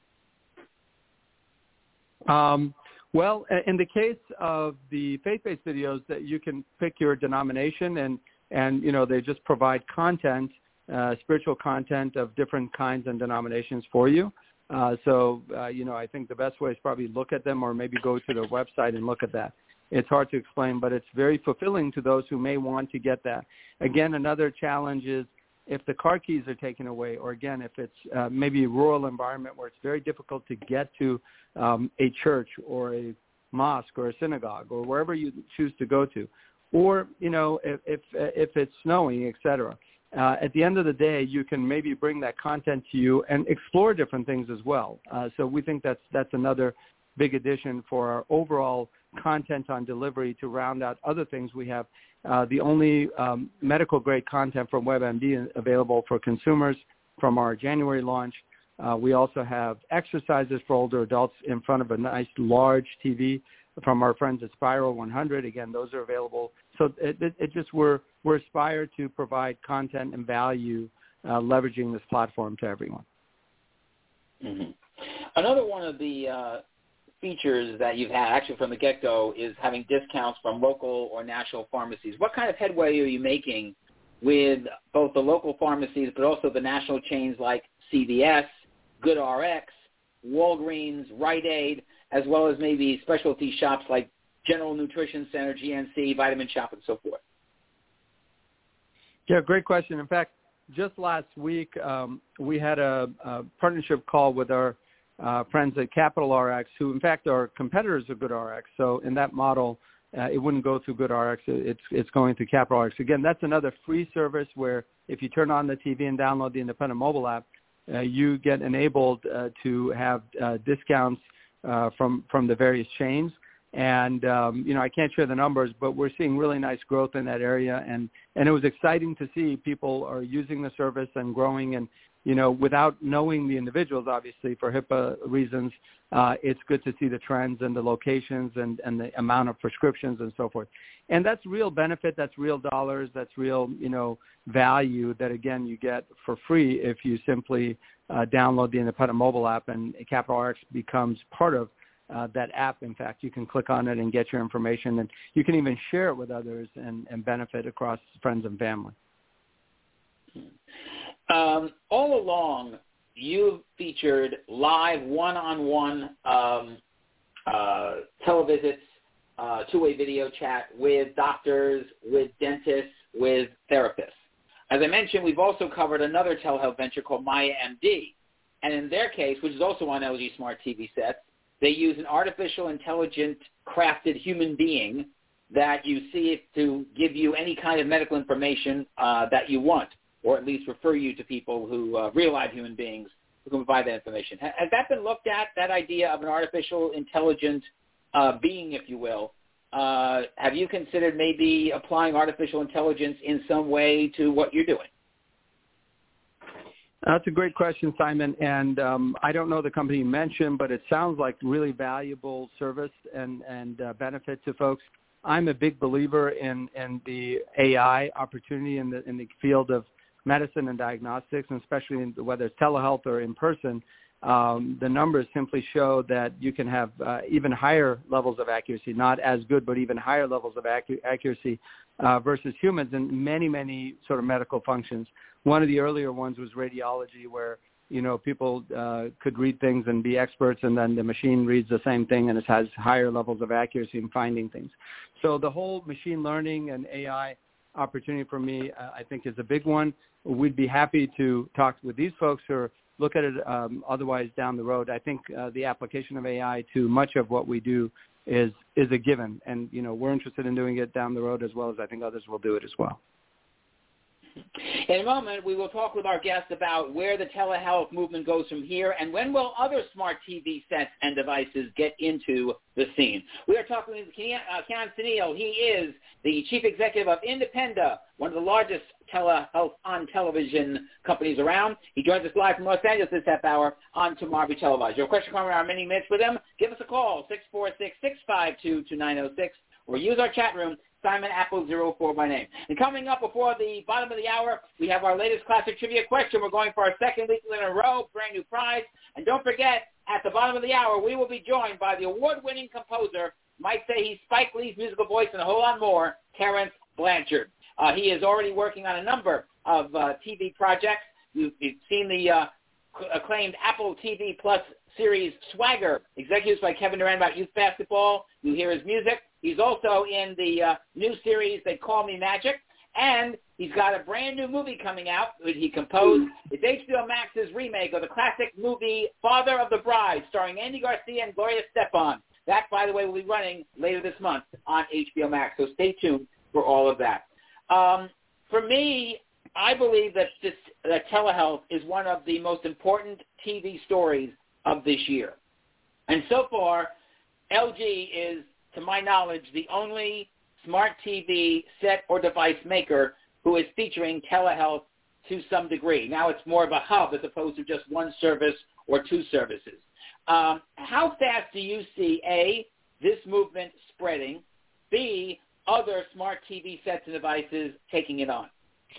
Um, well, in the case of the faith-based videos, that you can pick your denomination, and, and you know, they just provide content, uh, spiritual content of different kinds and denominations for you. Uh, so, uh, you know, I think the best way is probably look at them or maybe go to their website and look at that. It's hard to explain, but it's very fulfilling to those who may want to get that. Again, another challenge is if the car keys are taken away, or again, if it's uh, maybe a rural environment where it's very difficult to get to um, a church or a mosque or a synagogue or wherever you choose to go to, or, you know, if if, if it's snowing, et cetera. Uh, at the end of the day, you can maybe bring that content to you and explore different things as well. Uh, so we think that's that's another big addition for our overall content on delivery to round out other things we have. Uh, the only um, medical-grade content from WebMD available for consumers from our January launch. Uh, we also have exercises for older adults in front of a nice large T V from our friends at Spiral one hundred. Again, those are available. So it, it, it just we're we're aspire to provide content and value, uh, leveraging this platform to everyone. Mm-hmm. Another one of the uh, features that you've had actually from the get-go is having discounts from local or national pharmacies. What kind of headway are you making with both the local pharmacies but also the national chains like C V S, GoodRx, Walgreens, Rite Aid, as well as maybe specialty shops like General Nutrition Center, G N C, Vitamin Shop, and so forth? Yeah, great question. In fact, just last week um, we had a, a partnership call with our uh, friends at Capital R X, who in fact are competitors of GoodRx. So in that model, uh, it wouldn't go through GoodRx. It's it's going through Capital R X. Again, that's another free service where if you turn on the T V and download the Independor mobile app, uh, you get enabled uh, to have uh, discounts uh, from from the various chains. And, um, you know, I can't share the numbers, but we're seeing really nice growth in that area. And, and it was exciting to see people are using the service and growing. And, you know, without knowing the individuals, obviously, for HIPAA reasons, uh, it's good to see the trends and the locations and, and the amount of prescriptions and so forth. And that's real benefit. That's real dollars. That's real, you know, value that, again, you get for free if you simply uh, download the Independor mobile app, and Capital R X becomes part of Uh, that app. In fact, you can click on it and get your information, and you can even share it with others and, and benefit across friends and family. Um, all along, you've featured live one-on-one um, uh, televisits, uh, two-way video chat with doctors, with dentists, with therapists. As I mentioned, we've also covered another telehealth venture called Maya M D, and in their case, which is also on L G Smart T V sets, they use an artificial intelligent crafted human being that you see to give you any kind of medical information uh, that you want, or at least refer you to people who, uh, real-life human beings who can provide that information. Has that been looked at, that idea of an artificial intelligent uh, being, if you will? Uh, have you considered maybe applying artificial intelligence in some way to what you're doing? That's a great question, Simon, and um, I don't know the company you mentioned, but it sounds like really valuable service and, and uh, benefit to folks. I'm a big believer in, in the A I opportunity in the, in the field of medicine and diagnostics, and especially in, whether it's telehealth or in person. Um, the numbers simply show that you can have uh, even higher levels of accuracy, not as good, but even higher levels of acu- accuracy uh, versus humans in many, many sort of medical functions. One of the earlier ones was radiology, where, you know, people uh, could read things and be experts, and then the machine reads the same thing and it has higher levels of accuracy in finding things. So the whole machine learning and A I opportunity for me, uh, I think, is a big one. We'd be happy to talk with these folks or look at it um, otherwise down the road. I think uh, the application of A I to much of what we do is is a given. And, you know, we're interested in doing it down the road as well as I think others will do it as well. In a moment, we will talk with our guests about where the telehealth movement goes from here and when will other smart T V sets and devices get into the scene. We are talking with Ken uh, Sunil. He is the chief executive of Independa, one of the largest telehealth on television companies around. He joins us live from Los Angeles this half hour on Tomorrow Be Televised. Your question coming around many minutes with him. Give us a call, six four six, six five two, two nine zero six, or use our chat room, Simon Apple zero four by name. And coming up before the bottom of the hour, we have our latest classic trivia question. We're going for our second week in a row, brand new prize. And don't forget, at the bottom of the hour, we will be joined by the award-winning composer, might say he's Spike Lee's musical voice and a whole lot more, Terrence Blanchard. Uh, he is already working on a number of uh, T V projects. You've, you've seen the uh, acclaimed Apple T V Plus series Swagger, executives by Kevin Durant about youth basketball. You hear his music. He's also in the uh, new series They Call Me Magic, and he's got a brand new movie coming out that he composed. It's H B O Max's remake of the classic movie Father of the Bride, starring Andy Garcia and Gloria Estefan. That, by the way, will be running later this month on H B O Max, so stay tuned for all of that. Um, for me, I believe that, this, that telehealth is one of the most important T V stories of this year. And so far, L G is, to my knowledge, the only smart T V set or device maker who is featuring telehealth to some degree. Now it's more of a hub as opposed to just one service or two services. Um, how fast do you see, A, this movement spreading, B, other smart T V sets and devices taking it on?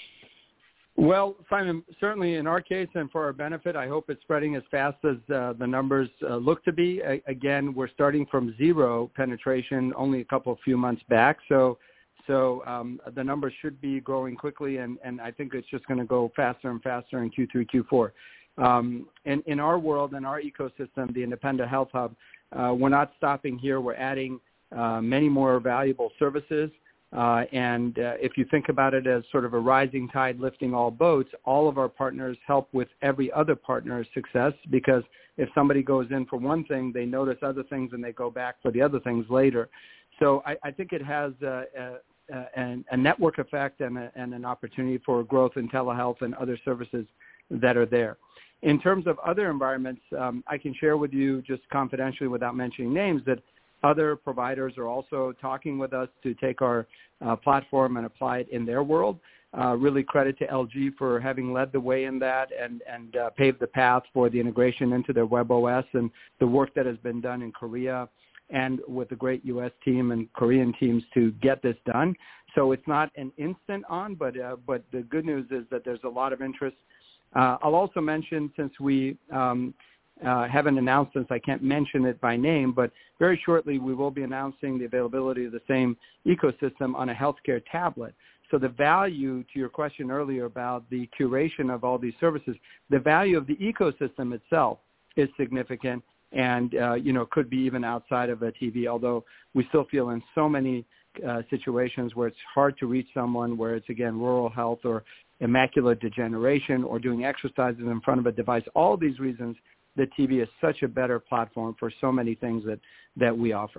Well, Simon, certainly in our case and for our benefit, I hope it's spreading as fast as uh, the numbers uh, look to be. A- again, we're starting from zero penetration only a couple of few months back. So so um, the numbers should be growing quickly, and, and I think it's just going to go faster and faster in Q three, Q four. Um, in, in our world, in our ecosystem, the Independa Health Hub, uh, we're not stopping here. We're adding uh, many more valuable services. Uh, and uh, if you think about it as sort of a rising tide lifting all boats, all of our partners help with every other partner's success, because if somebody goes in for one thing, they notice other things and they go back for the other things later. So I, I think it has a, a, a, a network effect and, a, and an opportunity for growth in telehealth and other services that are there. In terms of other environments, um, I can share with you just confidentially without mentioning names that other providers are also talking with us to take our uh, platform and apply it in their world. Uh, really credit to L G for having led the way in that and, and uh, paved the path for the integration into their WebOS and the work that has been done in Korea and with the great U S team and Korean teams to get this done. So it's not an instant on, but uh, but the good news is that there's a lot of interest. Uh, I'll also mention, since we um, Uh, haven't announced since I can't mention it by name, but very shortly we will be announcing the availability of the same ecosystem on a healthcare tablet. So the value, to your question earlier about the curation of all these services, the value of the ecosystem itself is significant and, uh, you know, could be even outside of a T V, although we still feel in so many uh, situations where it's hard to reach someone, where it's, again, rural health or macular degeneration or doing exercises in front of a device, all these reasons the T V is such a better platform for so many things that, that we offer.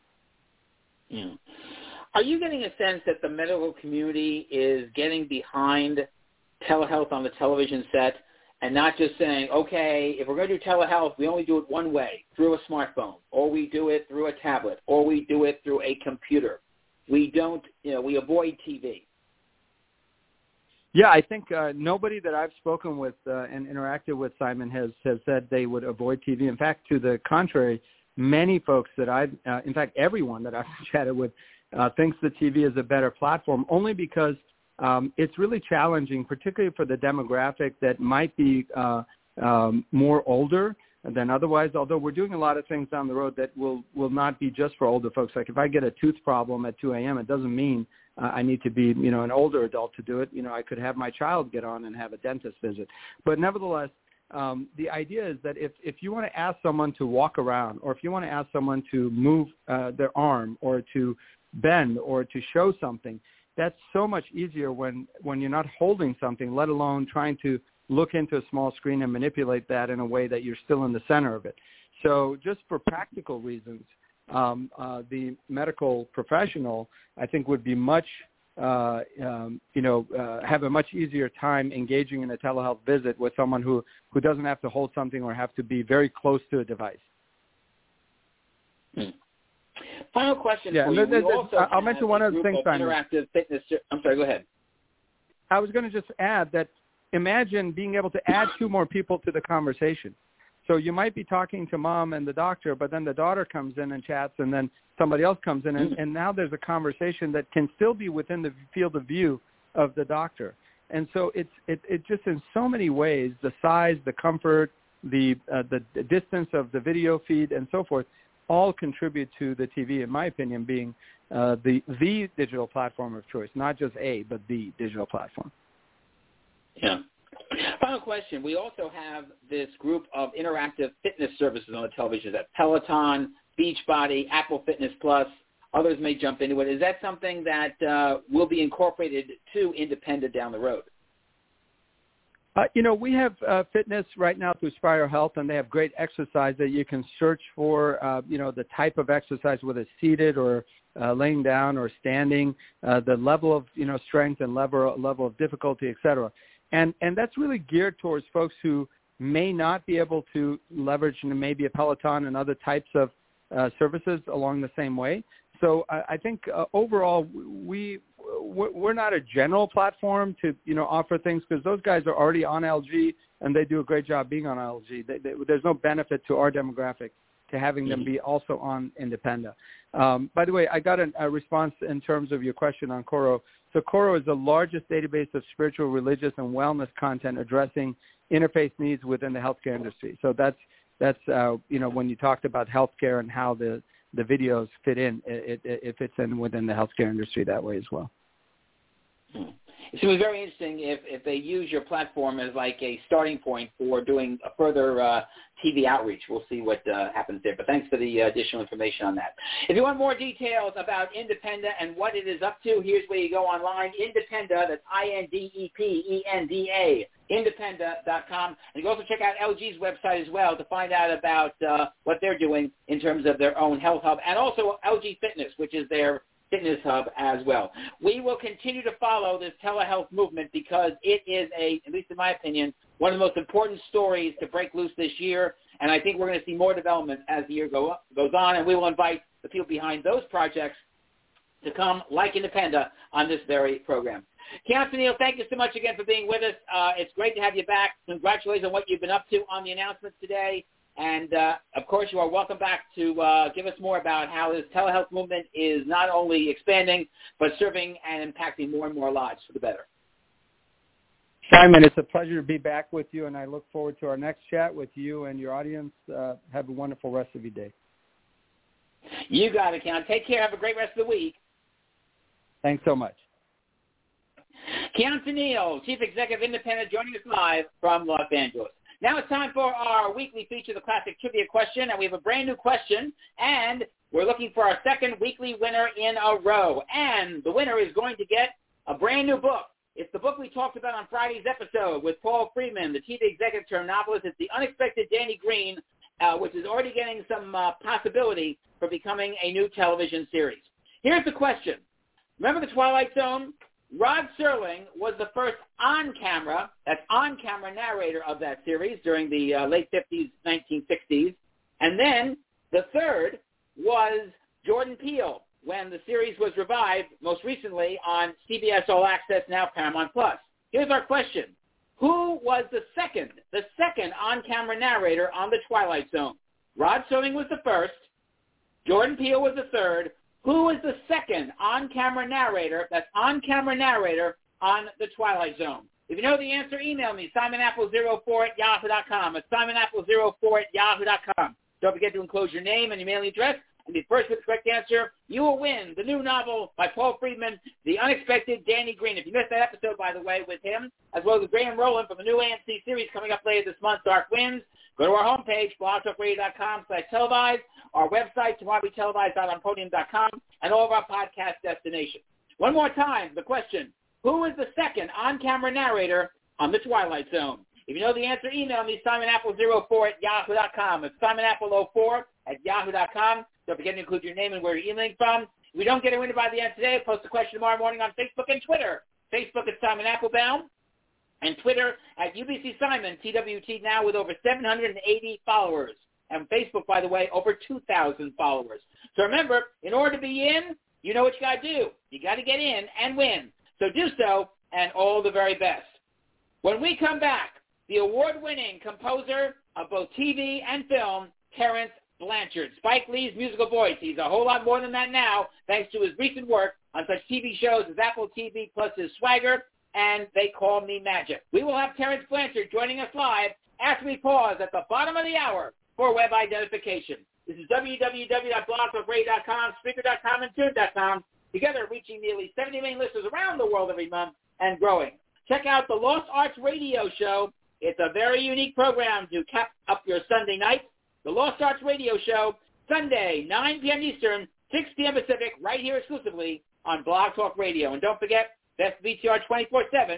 Yeah. Are you getting a sense that the medical community is getting behind telehealth on the television set and not just saying, okay, if we're going to do telehealth, we only do it one way, through a smartphone, or we do it through a tablet, or we do it through a computer. We don't, you know, we avoid T V. Yeah, I think uh, nobody that I've spoken with uh, and interacted with, Simon, has, has said they would avoid T V. In fact, to the contrary, many folks that I've, uh, in fact, everyone that I've chatted with uh, thinks that T V is a better platform, only because um, it's really challenging, particularly for the demographic that might be uh, um, more older than otherwise, although we're doing a lot of things down the road that will, will not be just for older folks. Like if I get a tooth problem at two a.m., it doesn't mean Uh, I need to be, you know, an older adult to do it. You know, I could have my child get on and have a dentist visit. But nevertheless, um, the idea is that if, if you want to ask someone to walk around, or if you want to ask someone to move uh, their arm or to bend or to show something, that's so much easier when, when you're not holding something, let alone trying to look into a small screen and manipulate that in a way that you're still in the center of it. So just for practical reasons, um, uh, the medical professional, I think, would be much, uh, um, you know, uh, have a much easier time engaging in a telehealth visit with someone who, who doesn't have to hold something or have to be very close to a device. Hmm. Final question yeah, for you. There, we also I'll mention one other thing, Simon. Interactive fitness. I'm sorry. Go ahead. I was going to just add that imagine being able to add two more people to the conversation. So you might be talking to mom and the doctor, but then the daughter comes in and chats, and then somebody else comes in, and, and now there's a conversation that can still be within the field of view of the doctor. And so it's it, it just in so many ways, the size, the comfort, the uh, the distance of the video feed, and so forth, all contribute to the T V, in my opinion, being uh, the the digital platform of choice, not just a, but the digital platform. Yeah. Final question. We also have this group of interactive fitness services on the television. That Peloton, Beachbody, Apple Fitness Plus. Others may jump into it. Is that something that uh, will be incorporated to Independa down the road? Uh, you know, we have uh, fitness right now through Spire Health, and they have great exercise that you can search for, uh, you know, the type of exercise, whether it's seated or uh, laying down or standing, uh, the level of, you know, strength and level, level of difficulty, et cetera. And, and that's really geared towards folks who may not be able to leverage maybe a Peloton and other types of uh, services along the same way. So I, I think uh, overall we we're not a general platform to, you know, offer things because those guys are already on L G and they do a great job being on L G. They, they, there's no benefit to our demographic to having them be also on Independa. Um, by the way, I got a, a response in terms of your question on Coro. So Coro is the largest database of spiritual, religious, and wellness content addressing interface needs within the healthcare industry. So that's that's uh, you know, when you talked about healthcare and how the the videos fit in, it, it, it fits in within the healthcare industry that way as well. Hmm. It seems very interesting if, if they use your platform as like a starting point for doing a further uh, T V outreach. We'll see what uh, happens there. But thanks for the uh, additional information on that. If you want more details about Independa and what it is up to, here's where you go online. Independa, that's I N D E P E N D A, independa dot com. And you can also check out L G's website as well to find out about uh, what they're doing in terms of their own health hub, and also L G Fitness, which is their fitness hub as well. We will continue to follow this telehealth movement because it is a, at least in my opinion, one of the most important stories to break loose this year, and I think we're going to see more developments as the year go up, goes on, and we will invite the people behind those projects to come, like Independa, on this very program. Keonta Neal, thank you so much again for being with us. Uh, it's great to have you back. Congratulations on what you've been up to on the announcements today. And, uh, of course, you are welcome back to uh, give us more about how this telehealth movement is not only expanding, but serving and impacting more and more lives for the better. Simon, it's a pleasure to be back with you, and I look forward to our next chat with you and your audience. Uh, have a wonderful rest of your day. You got it, Keonta. Take care. Have a great rest of the week. Thanks so much. Keonta Neal, Chief Executive of Independa, joining us live from Los Angeles. Now it's time for our weekly feature, the Classic Trivia Question, and we have a brand new question, and we're looking for our second weekly winner in a row. And the winner is going to get a brand new book. It's the book we talked about on Friday's episode with Paul Friedman, the T V executive turned novelist. It's The Unexpected Danny Green, uh, which is already getting some uh, possibility for becoming a new television series. Here's the question. Remember The Twilight Zone? Rod Serling was the first on-camera, that's on-camera narrator of that series during the uh, late fifties, nineteen sixties. And then the third was Jordan Peele when the series was revived most recently on C B S All Access, now Paramount Plus. Here's our question. Who was the second, the second on-camera narrator on The Twilight Zone? Rod Serling was the first. Jordan Peele was the third. Who is the second on-camera narrator, that's on-camera narrator, on The Twilight Zone? If you know the answer, email me, simon apple zero four at yahoo dot com. It's simon apple zero four at yahoo dot com. Don't forget to enclose your name and your mailing address. And be first with the correct answer, you will win the new novel by Paul Friedman, The Unexpected Danny Green. If you missed that episode, by the way, with him, as well as Graham Rowland from the new A M C series coming up later this month, Dark Winds, go to our homepage, blog talk radio dot com slash televise, our website, tomorrow be televised dot on podium dot com, and all of our podcast destinations. One more time, the question, who is the second on-camera narrator on The Twilight Zone? If you know the answer, email me, simon apple zero four at yahoo dot com. It's simon apple zero four at yahoo dot com. Don't forget to include your name and where you're emailing from. If we don't get a winner by the end of today, post a question tomorrow morning on Facebook and Twitter. Facebook at Simon Applebaum and Twitter at U B C Simon, T W T now with over seven hundred eighty followers. And Facebook, by the way, over two thousand followers. So remember, in order to be in, you know what you got to do. You got to get in and win. So do so, and all the very best. When we come back, the award-winning composer of both T V and film, Terence Blanchard, Spike Lee's musical voice. He's a whole lot more than that now, thanks to his recent work on such T V shows as Apple T V plus his Swagger and They Call Me Magic. We will have Terence Blanchard joining us live after we pause at the bottom of the hour for web identification. This is w w w dot blog talk radio dot com, Spreaker dot com, and Tune dot com, together reaching nearly seventy million listeners around the world every month and growing. Check out the Lost Arts Radio Show. It's a very unique program to cap up your Sunday night. The Lost Arts Radio Show, Sunday, nine p.m. Eastern, six p.m. Pacific, right here exclusively on Blog Talk Radio. And don't forget, Best V T R twenty-four seven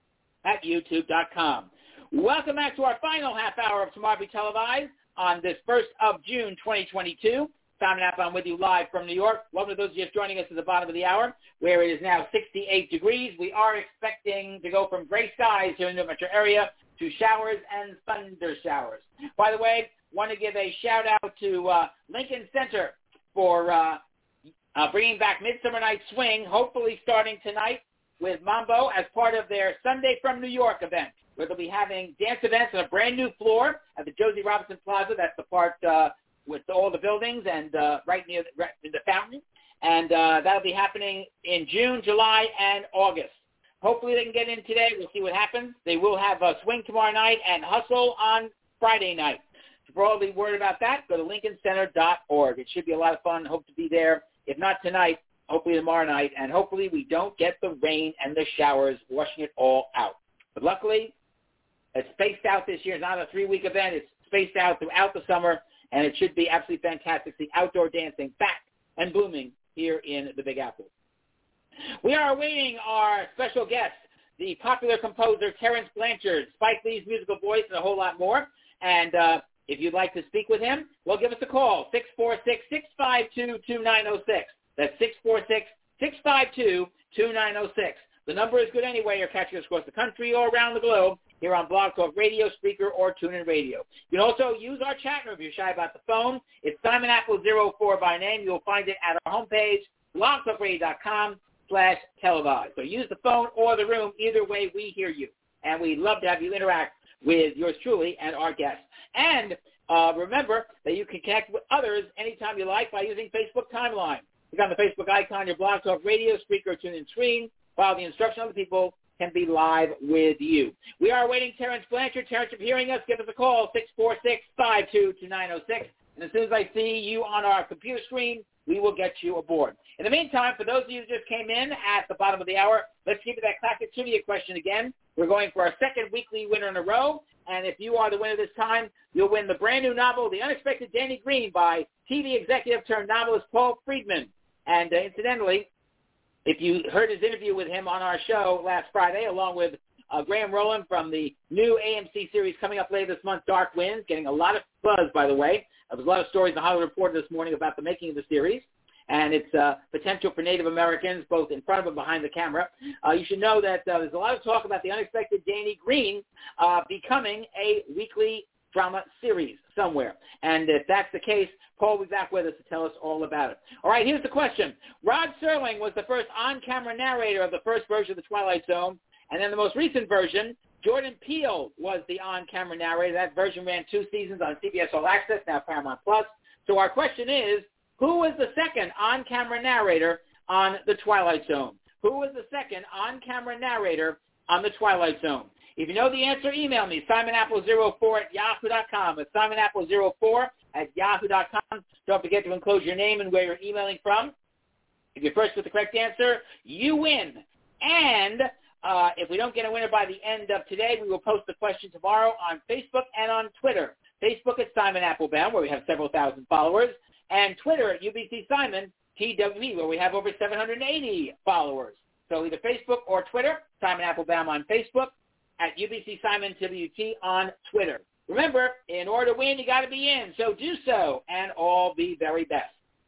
at youtube dot com. Welcome back to our final half hour of Tomorrow Be Televised on this first of June, twenty twenty-two. Simon Applebaum with you live from New York. Welcome to those just joining us at the bottom of the hour, where it is now sixty-eight degrees. We are expecting to go from gray skies here in the metro area to showers and thunder showers. By the way, want to give a shout-out to uh, Lincoln Center for uh, uh, bringing back Midsummer Night's Swing, hopefully starting tonight with Mambo as part of their Sunday from New York event, where they'll be having dance events on a brand-new floor at the Josie Robinson Plaza. That's the part uh, with all the buildings and uh, right near the, right in the fountain. And uh, that'll be happening in June, July, and August. Hopefully they can get in today. We'll see what happens. They will have a swing tomorrow night and hustle on Friday night. For all the word about that, go to lincoln center dot org. It should be a lot of fun. Hope to be there. If not tonight, hopefully tomorrow night. And hopefully we don't get the rain and the showers washing it all out. But luckily, it's spaced out this year. It's not a three-week event. It's spaced out throughout the summer, and it should be absolutely fantastic to see outdoor dancing back and booming here in the Big Apple. We are awaiting our special guest, the popular composer Terence Blanchard, Spike Lee's musical voice, and a whole lot more. And uh, if you'd like to speak with him, well, give us a call, six four six, six five two, two nine zero six. That's six four six, six five two, two nine zero six. The number is good anyway. You're catching us across the country or around the globe here on Blog Talk Radio, Spreaker, or TuneIn Radio. You can also use our chat room if you're shy about the phone. It's Simon Apple zero four by name. You'll find it at our homepage, blog talk radio dot com slash televised. So use the phone or the room. Either way, we hear you. And we'd love to have you interact with yours truly and our guests. And uh, remember that you can connect with others anytime you like by using Facebook Timeline. Click on the Facebook icon, your Blog Talk Radio, Spreaker, TuneIn screen. Follow the instructions. Other people can be live with you. We are awaiting Terence Blanchard. Terence, if you're hearing us, give us a call, six four six, five two, two nine zero six. And as soon as I see you on our computer screen, we will get you aboard. In the meantime, for those of you who just came in at the bottom of the hour, let's give you that classic trivia question again. We're going for our second weekly winner in a row. And if you are the winner this time, you'll win the brand new novel, The Unexpected Danny Green, by T V executive turned novelist Paul Friedman. And uh, incidentally, if you heard his interview with him on our show last Friday, along with uh, Graham Rowland from the new A M C series coming up later this month, Dark Winds, getting a lot of buzz, by the way. There was a lot of stories in the Hollywood Reporter this morning about the making of the series and its uh, potential for Native Americans, both in front of and behind the camera. Uh, you should know that uh, there's a lot of talk about The Unexpected Danny Green uh, becoming a weekly drama series somewhere. And if that's the case, Paul will be back with us to tell us all about it. All right, here's the question. Rod Serling was the first on-camera narrator of the first version of The Twilight Zone, and then the most recent version, Jordan Peele was the on-camera narrator. That version ran two seasons on C B S All Access, now Paramount Plus. So our question is, who was the second on-camera narrator on The Twilight Zone? Who was the second on-camera narrator on The Twilight Zone? If you know the answer, email me, simon apple zero four at yahoo dot com. It's simon apple zero four at yahoo dot com. Don't forget to enclose your name and where you're emailing from. If you're first with the correct answer, you win. And uh, if we don't get a winner by the end of today, we will post the question tomorrow on Facebook and on Twitter. Facebook at Simon Applebaum, where we have several thousand followers, and Twitter at U B C Simon T W, where we have over seven hundred eighty followers. So either Facebook or Twitter, Simon Applebaum on Facebook, at U B C Simon W T on Twitter. Remember, in order to win, you got to be in, so do so, and all the very best.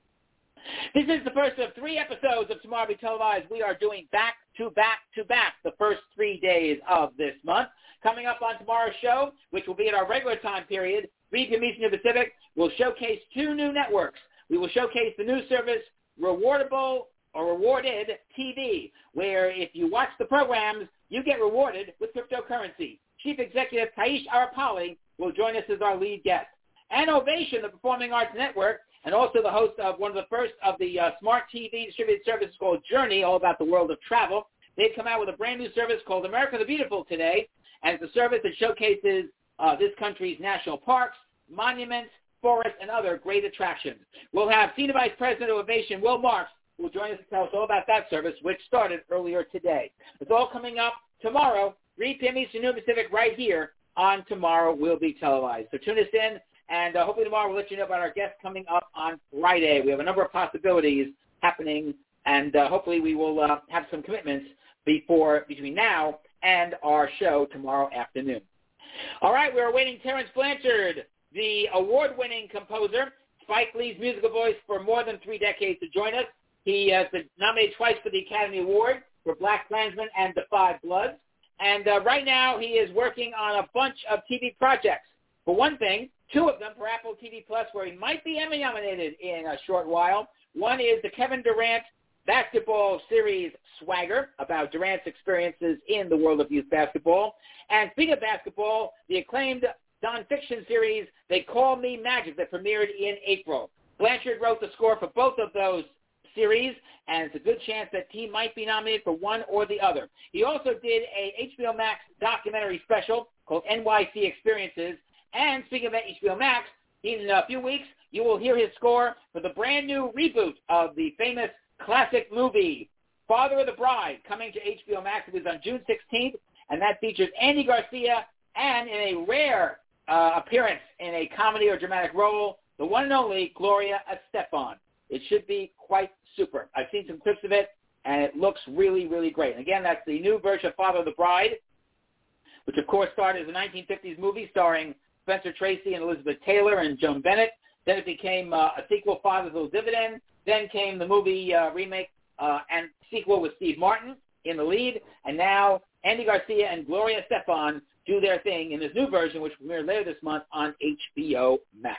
This is the first of three episodes of Tomorrow Be Televised. We are doing back to back to back the first three days of this month. Coming up on tomorrow's show, which will be at our regular time period, three p.m. Eastern Pacific, we'll showcase two new networks. We will showcase the new service, Rewardable or Rewarded T V, where if you watch the programs, you get rewarded with cryptocurrency. Chief Executive Taish Arapali will join us as our lead guest. And Ovation, the Performing Arts Network, and also the host of one of the first of the uh, smart T V distributed services called Journey, all about the world of travel. They've come out with a brand new service called America the Beautiful today, and it's a service that showcases uh, this country's national parks, monuments, forests, and other great attractions. We'll have Senior Vice President of Ovation, Will Marks, who will join us to tell us all about that service, which started earlier today. It's all coming up tomorrow, three p.m. Eastern Pacific, right here on Tomorrow Will Be Televised. So tune us in. And uh, hopefully tomorrow we'll let you know about our guest coming up on Friday. We have a number of possibilities happening, and uh, hopefully we will uh, have some commitments before between now and our show tomorrow afternoon. All right, we're awaiting Terence Blanchard, the award-winning composer, Spike Lee's musical voice for more than three decades, to join us. He has been nominated twice for the Academy Award for Black Klansman and The Five Bloods. And uh, right now he is working on a bunch of T V projects. For one thing, two of them for Apple T V Plus, where he might be Emmy nominated in a short while. One is the Kevin Durant basketball series Swagger, about Durant's experiences in the world of youth basketball. And speaking of basketball, the acclaimed nonfiction series They Call Me Magic that premiered in April. Blanchard wrote the score for both of those series, and it's a good chance that he might be nominated for one or the other. He also did a H B O Max documentary special called N Y C Experiences. And speaking of H B O Max, in a few weeks, you will hear his score for the brand new reboot of the famous classic movie, Father of the Bride, coming to H B O Max. It was on June sixteenth, and that features Andy Garcia, and in a rare uh, appearance in a comedy or dramatic role, the one and only Gloria Estefan. It should be quite super. I've seen some clips of it, and it looks really, really great. And again, that's the new version of Father of the Bride, which of course started as a nineteen fifties movie starring Spencer Tracy and Elizabeth Taylor and Joan Bennett. Then it became uh, a sequel, Father's Little Dividend. Then came the movie uh, remake uh, and sequel with Steve Martin in the lead. And now Andy Garcia and Gloria Estefan do their thing in this new version, which premiered later this month on H B O Max.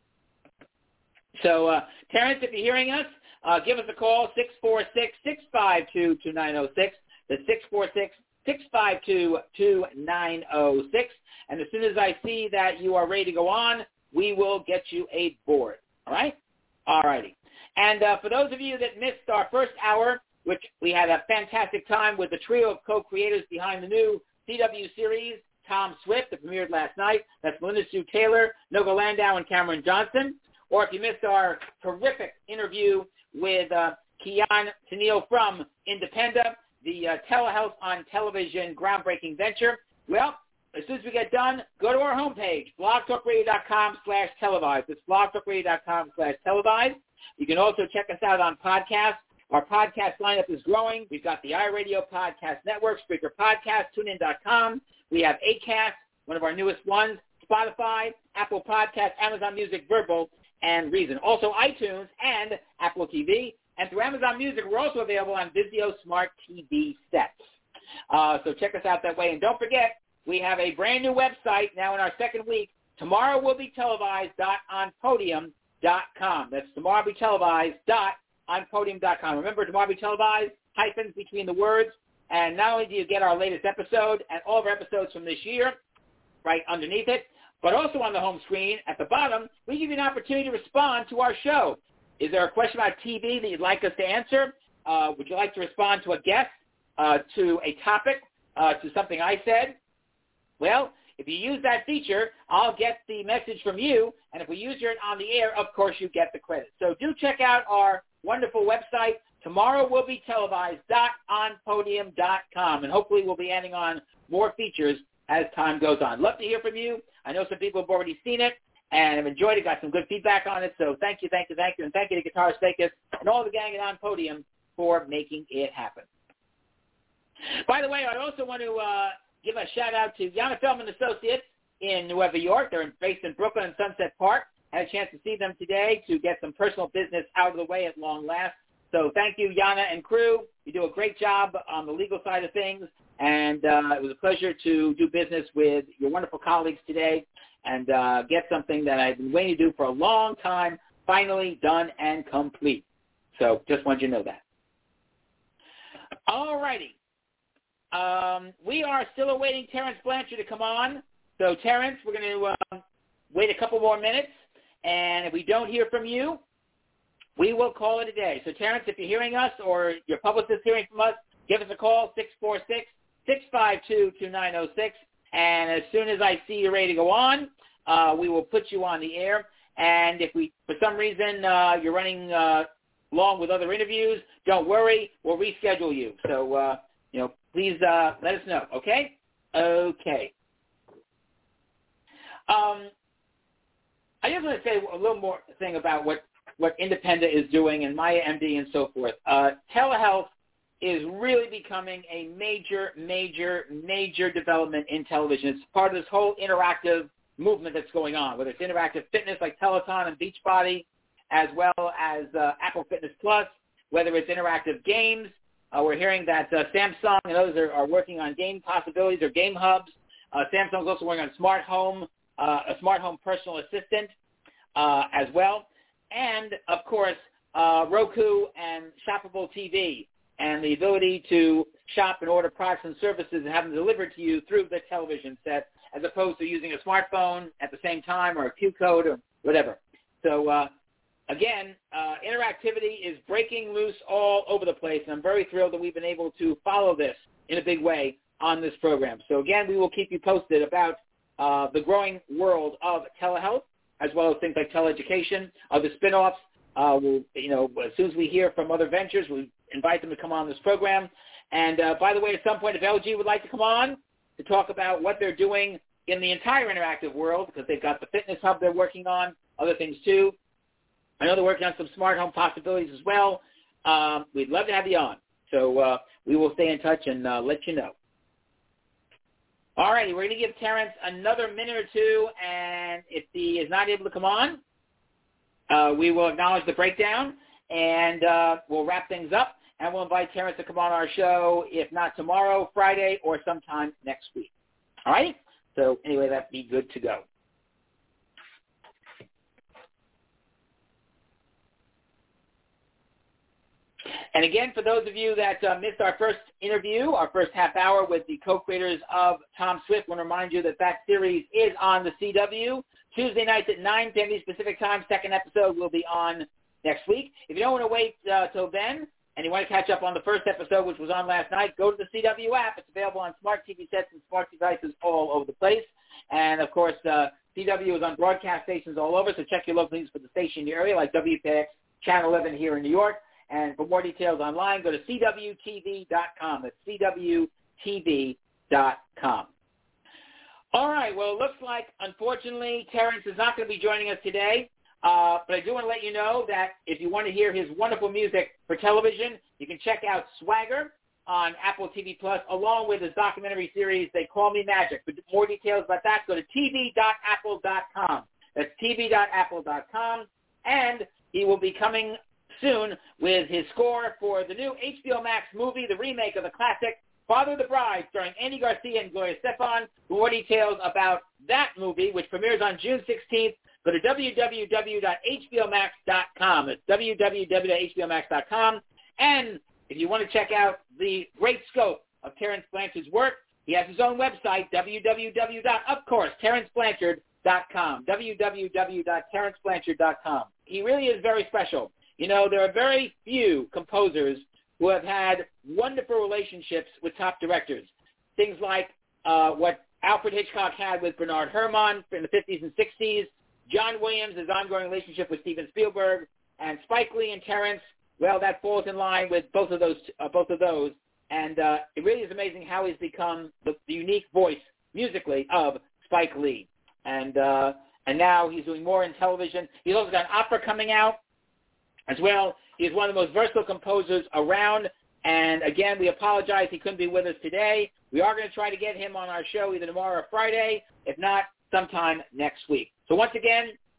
So, uh, Terrence, if you're hearing us, uh, give us a call, six four six, six five two, two nine zero six. That's six four six, six five two, two nine zero six. And as soon as I see that you are ready to go on, we will get you a board. All right? All righty. And uh, for those of you that missed our first hour, which we had a fantastic time with the trio of co-creators behind the new C W series, Tom Swift, that premiered last night. That's Melinda Sue Taylor, Noga Landau, and Cameron Johnson. Or if you missed our terrific interview with uh, Kian Tennille from Independent, the uh, telehealth on television groundbreaking venture, well, as soon as we get done, go to our homepage, blogtalkradio.com slash televised. It's blogtalkradio.com slash televised. You can also check us out on podcasts. Our podcast lineup is growing. We've got the iRadio Podcast Network, Spreaker Podcast, TuneIn dot com. We have Acast, one of our newest ones, Spotify, Apple Podcasts, Amazon Music, Verbal, and Reason. Also iTunes and Apple T V. And through Amazon Music, we're also available on Vizio Smart T V sets. Uh, so check us out that way. And don't forget, we have a brand new website now in our second week, tomorrow will be televised dot on podium dot com. That's tomorrow will be televised dot on podium dot com. Remember, tomorrow will be televised, hyphens between the words. And not only do you get our latest episode and all of our episodes from this year right underneath it, but also on the home screen at the bottom, we give you an opportunity to respond to our show. Is there a question about T V that you'd like us to answer? Uh, would you like to respond to a guest, uh, to a topic, uh, to something I said? Well, if you use that feature, I'll get the message from you, and if we use it on the air, of course you get the credit. So do check out our wonderful website, tomorrow will be televised dot on podium dot com, and hopefully we'll be adding on more features as time goes on. Love to hear from you. I know some people have already seen it and have enjoyed it, got some good feedback on it, so thank you, thank you, thank you, and thank you to Guitarist Vegas and all the gang at On Podium for making it happen. By the way, I also want to uh, give a shout-out to Yana Feldman Associates in Nueva York. They're based in Brooklyn and Sunset Park, had a chance to see them today to get some personal business out of the way at long last. So thank you, Yana and crew. You do a great job on the legal side of things, and uh, it was a pleasure to do business with your wonderful colleagues today and uh, get something that I've been waiting to do for a long time, finally done and complete. So just wanted you to know that. All righty. Um, we are still awaiting Terrence Blanchard to come on. So, Terrence, we're going to uh, wait a couple more minutes, and if we don't hear from you, we will call it a day. So, Terrence, if you're hearing us or your publicist hearing from us, give us a call, six four six, six five two, two nine zero six. And as soon as I see you're ready to go on, uh, we will put you on the air. And if we, for some reason, uh, you're running uh, long with other interviews, don't worry. We'll reschedule you. So, uh, you know, please uh, let us know, okay? Okay. Um, I just want to say a little more thing about what what Independent is doing and Maya M D and so forth. Uh, telehealth is really becoming a major, major, major development in television. It's part of this whole interactive movement that's going on, whether it's interactive fitness like Peloton and Beachbody, as well as uh, Apple Fitness Plus, whether it's interactive games. Uh, we're hearing that uh, Samsung and others are, are working on game possibilities or game hubs. Uh, Samsung's also working on smart home, uh, a smart home personal assistant uh, as well. And, of course, uh, Roku and shoppable T V and the ability to shop and order products and services and have them delivered to you through the television set as opposed to using a smartphone at the same time or a Q code or whatever. So, uh, again, uh, interactivity is breaking loose all over the place, and I'm very thrilled that we've been able to follow this in a big way on this program. So, again, we will keep you posted about uh, the growing world of telehealth, as well as things like teleeducation, other spin-offs. Uh, we'll, you know, as soon as we hear from other ventures, we invite them to come on this program. And, uh, by the way, at some point, if L G would like to come on to talk about what they're doing in the entire interactive world, because they've got the fitness hub they're working on, other things too. I know they're working on some smart home possibilities as well. Um, we'd love to have you on. So uh, we will stay in touch and uh, let you know. All righty, we're going to give Terrence another minute or two, and if he is not able to come on, uh, we will acknowledge the breakdown, and uh, we'll wrap things up, and we'll invite Terrence to come on our show, if not tomorrow, Friday, or sometime next week. All right? So anyway, that'd be good to go. And again, for those of you that uh, missed our first interview, our first half hour with the co-creators of Tom Swift, I want to remind you that that series is on the C W. Tuesday nights at nine p.m. Pacific time. Second episode will be on next week. If you don't want to wait uh, till then and you want to catch up on the first episode, which was on last night, go to the C W app. It's available on smart T V sets and smart devices all over the place. And, of course, uh, C W is on broadcast stations all over, so check your local news for the station in your area, like W P X Channel eleven here in New York. And for more details online, go to C W T V dot com. That's C W T V dot com. All right. Well, it looks like, unfortunately, Terrence is not going to be joining us today. Uh, but I do want to let you know that if you want to hear his wonderful music for television, you can check out Swagger on Apple T V Plus, along with his documentary series, They Call Me Magic. For more details about that, go to T V dot apple dot com. That's T V dot apple dot com. And he will be coming soon with his score for the new H B O Max movie, the remake of the classic Father of the Bride, starring Andy Garcia and Gloria Estefan. For more details about that movie, which premieres on June sixteenth, go to w w w dot h b o max dot com. It's w w w dot h b o max dot com. And if you want to check out the great scope of Terrence Blanchard's work, he has his own website, w w w dot of course terrence blanchard dot com, w w w dot terrence blanchard dot com. He really is very special. You know, there are very few composers who have had wonderful relationships with top directors. Things like uh, what Alfred Hitchcock had with Bernard Herrmann in the fifties and sixties, John Williams, his ongoing relationship with Steven Spielberg, and Spike Lee and Terrence. Well, that falls in line with both of those. Uh, both of those, and uh, it really is amazing how he's become the, the unique voice musically of Spike Lee. And uh, and now he's doing more in television. He's also got an opera coming out as well. He's one of the most versatile composers around. And, again, we apologize he couldn't be with us today. We are going to try to get him on our show either tomorrow or Friday, if not sometime next week. So, once again,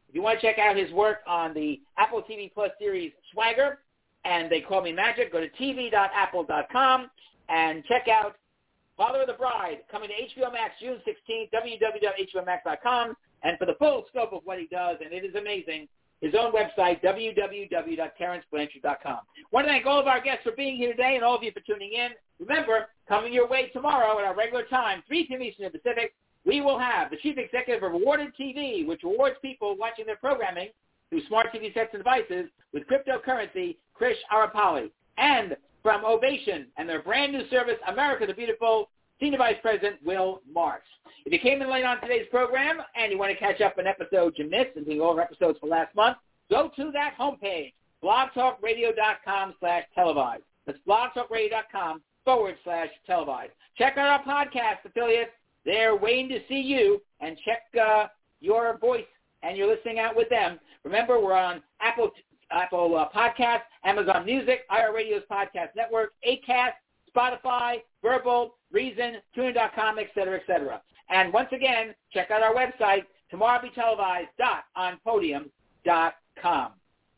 If you want to check out his work on the Apple T V Plus series Swagger and They Call Me Magic, go to t v dot apple dot com and check out Father of the Bride, coming to H B O Max June sixteenth, w w w dot h b o max dot com. And for the full scope of what he does, and it is amazing, his own website, w w w dot terrence blanchard dot com. I want to thank all of our guests for being here today and all of you for tuning in. Remember, coming your way tomorrow at our regular time, three p.m. Eastern Pacific, we will have the Chief Executive of Rewarded T V, which rewards people watching their programming through smart T V sets and devices with cryptocurrency, Krish Arapali. And from Ovation and their brand new service, America the Beautiful, Senior Vice President Will Marks. If you came in late on today's program and you want to catch up an episode you missed and see all our episodes for last month, go to that homepage, blogtalkradio.com slash televised. That's blogtalkradio.com forward slash televised. Check out our podcast affiliates. They're waiting to see you, and check uh, your voice and you're listening out with them. Remember, we're on Apple Apple uh, Podcasts, Amazon Music, iHeartRadio's Podcast Network, Acast, Spotify, Verbal, Reason, TuneIn dot com, et cetera, et cetera. And once again, check out our website, tomorrow be televised dot on podium dot com.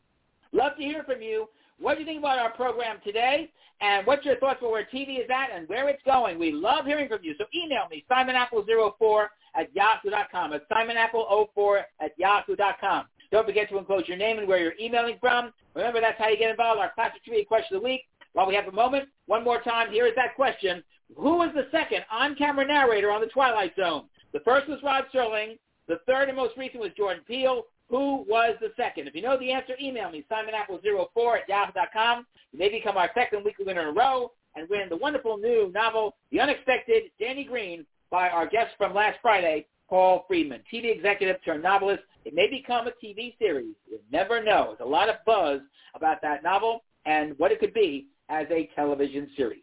Love to hear from you. What do you think about our program today? And what's your thoughts about where T V is at and where it's going? We love hearing from you. So email me, simon apple zero four at yahoo dot com. It's simon apple zero four at yahoo dot com. Don't forget to enclose your name and where you're emailing from. Remember, that's how you get involved. Our classic trivia question of the week. While we have a moment, one more time, here is that question. Who was the second on-camera narrator on The Twilight Zone? The first was Rod Serling. The third and most recent was Jordan Peele. Who was the second? If you know the answer, email me, simon apple zero four at yahoo dot com. You may become our second weekly winner in a row and win the wonderful new novel, The Unexpected Danny Green, by our guest from last Friday, Paul Friedman, T V executive turned novelist. It may become a T V series. You never know. There's a lot of buzz about that novel and what it could be as a television series.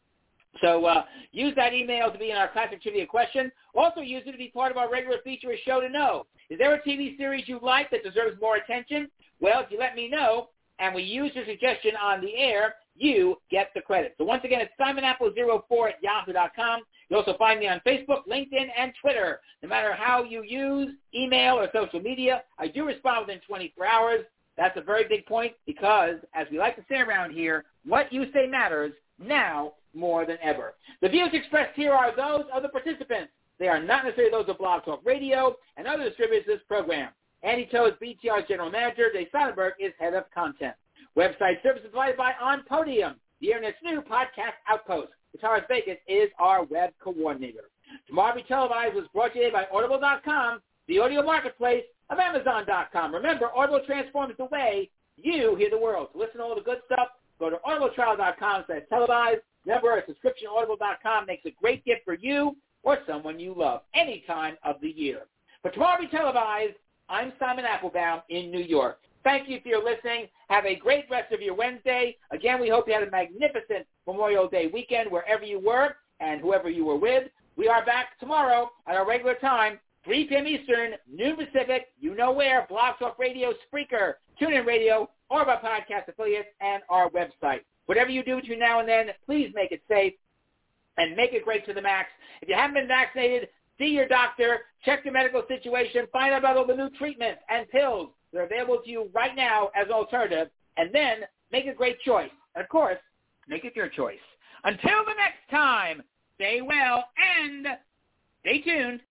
So uh, use that email to be in our classic trivia question. Also use it to be part of our regular feature or show to know. Is there a T V series you like that deserves more attention? Well, if you let me know and we use your suggestion on the air, you get the credit. So once again, it's simon apple zero four at yahoo dot com. You'll also find me on Facebook, LinkedIn, and Twitter. No matter how you use email or social media, I do respond within twenty-four hours. That's a very big point because, as we like to say around here, what you say matters now more than ever. The views expressed here are those of the participants. They are not necessarily those of Blog Talk Radio and other distributors of this program. Andy Toe is B T R's General Manager. Dave Sonnenberg is Head of Content. Website services provided by On Podium, the Internet's new podcast outpost. Tara Vegas is our web coordinator. Tomorrow Be Televised was brought to you by Audible dot com, the audio marketplace of Amazon dot com. Remember, Audible transforms the way you hear the world. To listen to all the good stuff, go to audible trial dot com slash televised. Remember, a subscription to audible dot com makes a great gift for you or someone you love any time of the year. For Tomorrow Be Televised, I'm Simon Applebaum in New York. Thank you for your listening. Have a great rest of your Wednesday. Again, we hope you had a magnificent Memorial Day weekend wherever you were and whoever you were with. We are back tomorrow at our regular time, three p.m. Eastern, noon Pacific. You know where, Blog Talk Radio, Spreaker, TuneIn Radio, or our podcast affiliates, and our website. Whatever you do between now and then, please make it safe and make it great to the max. If you haven't been vaccinated, see your doctor, check your medical situation, find out about all the new treatments and pills that are available to you right now as an alternative, and then make a great choice. And, of course, make it your choice. Until the next time, stay well and stay tuned.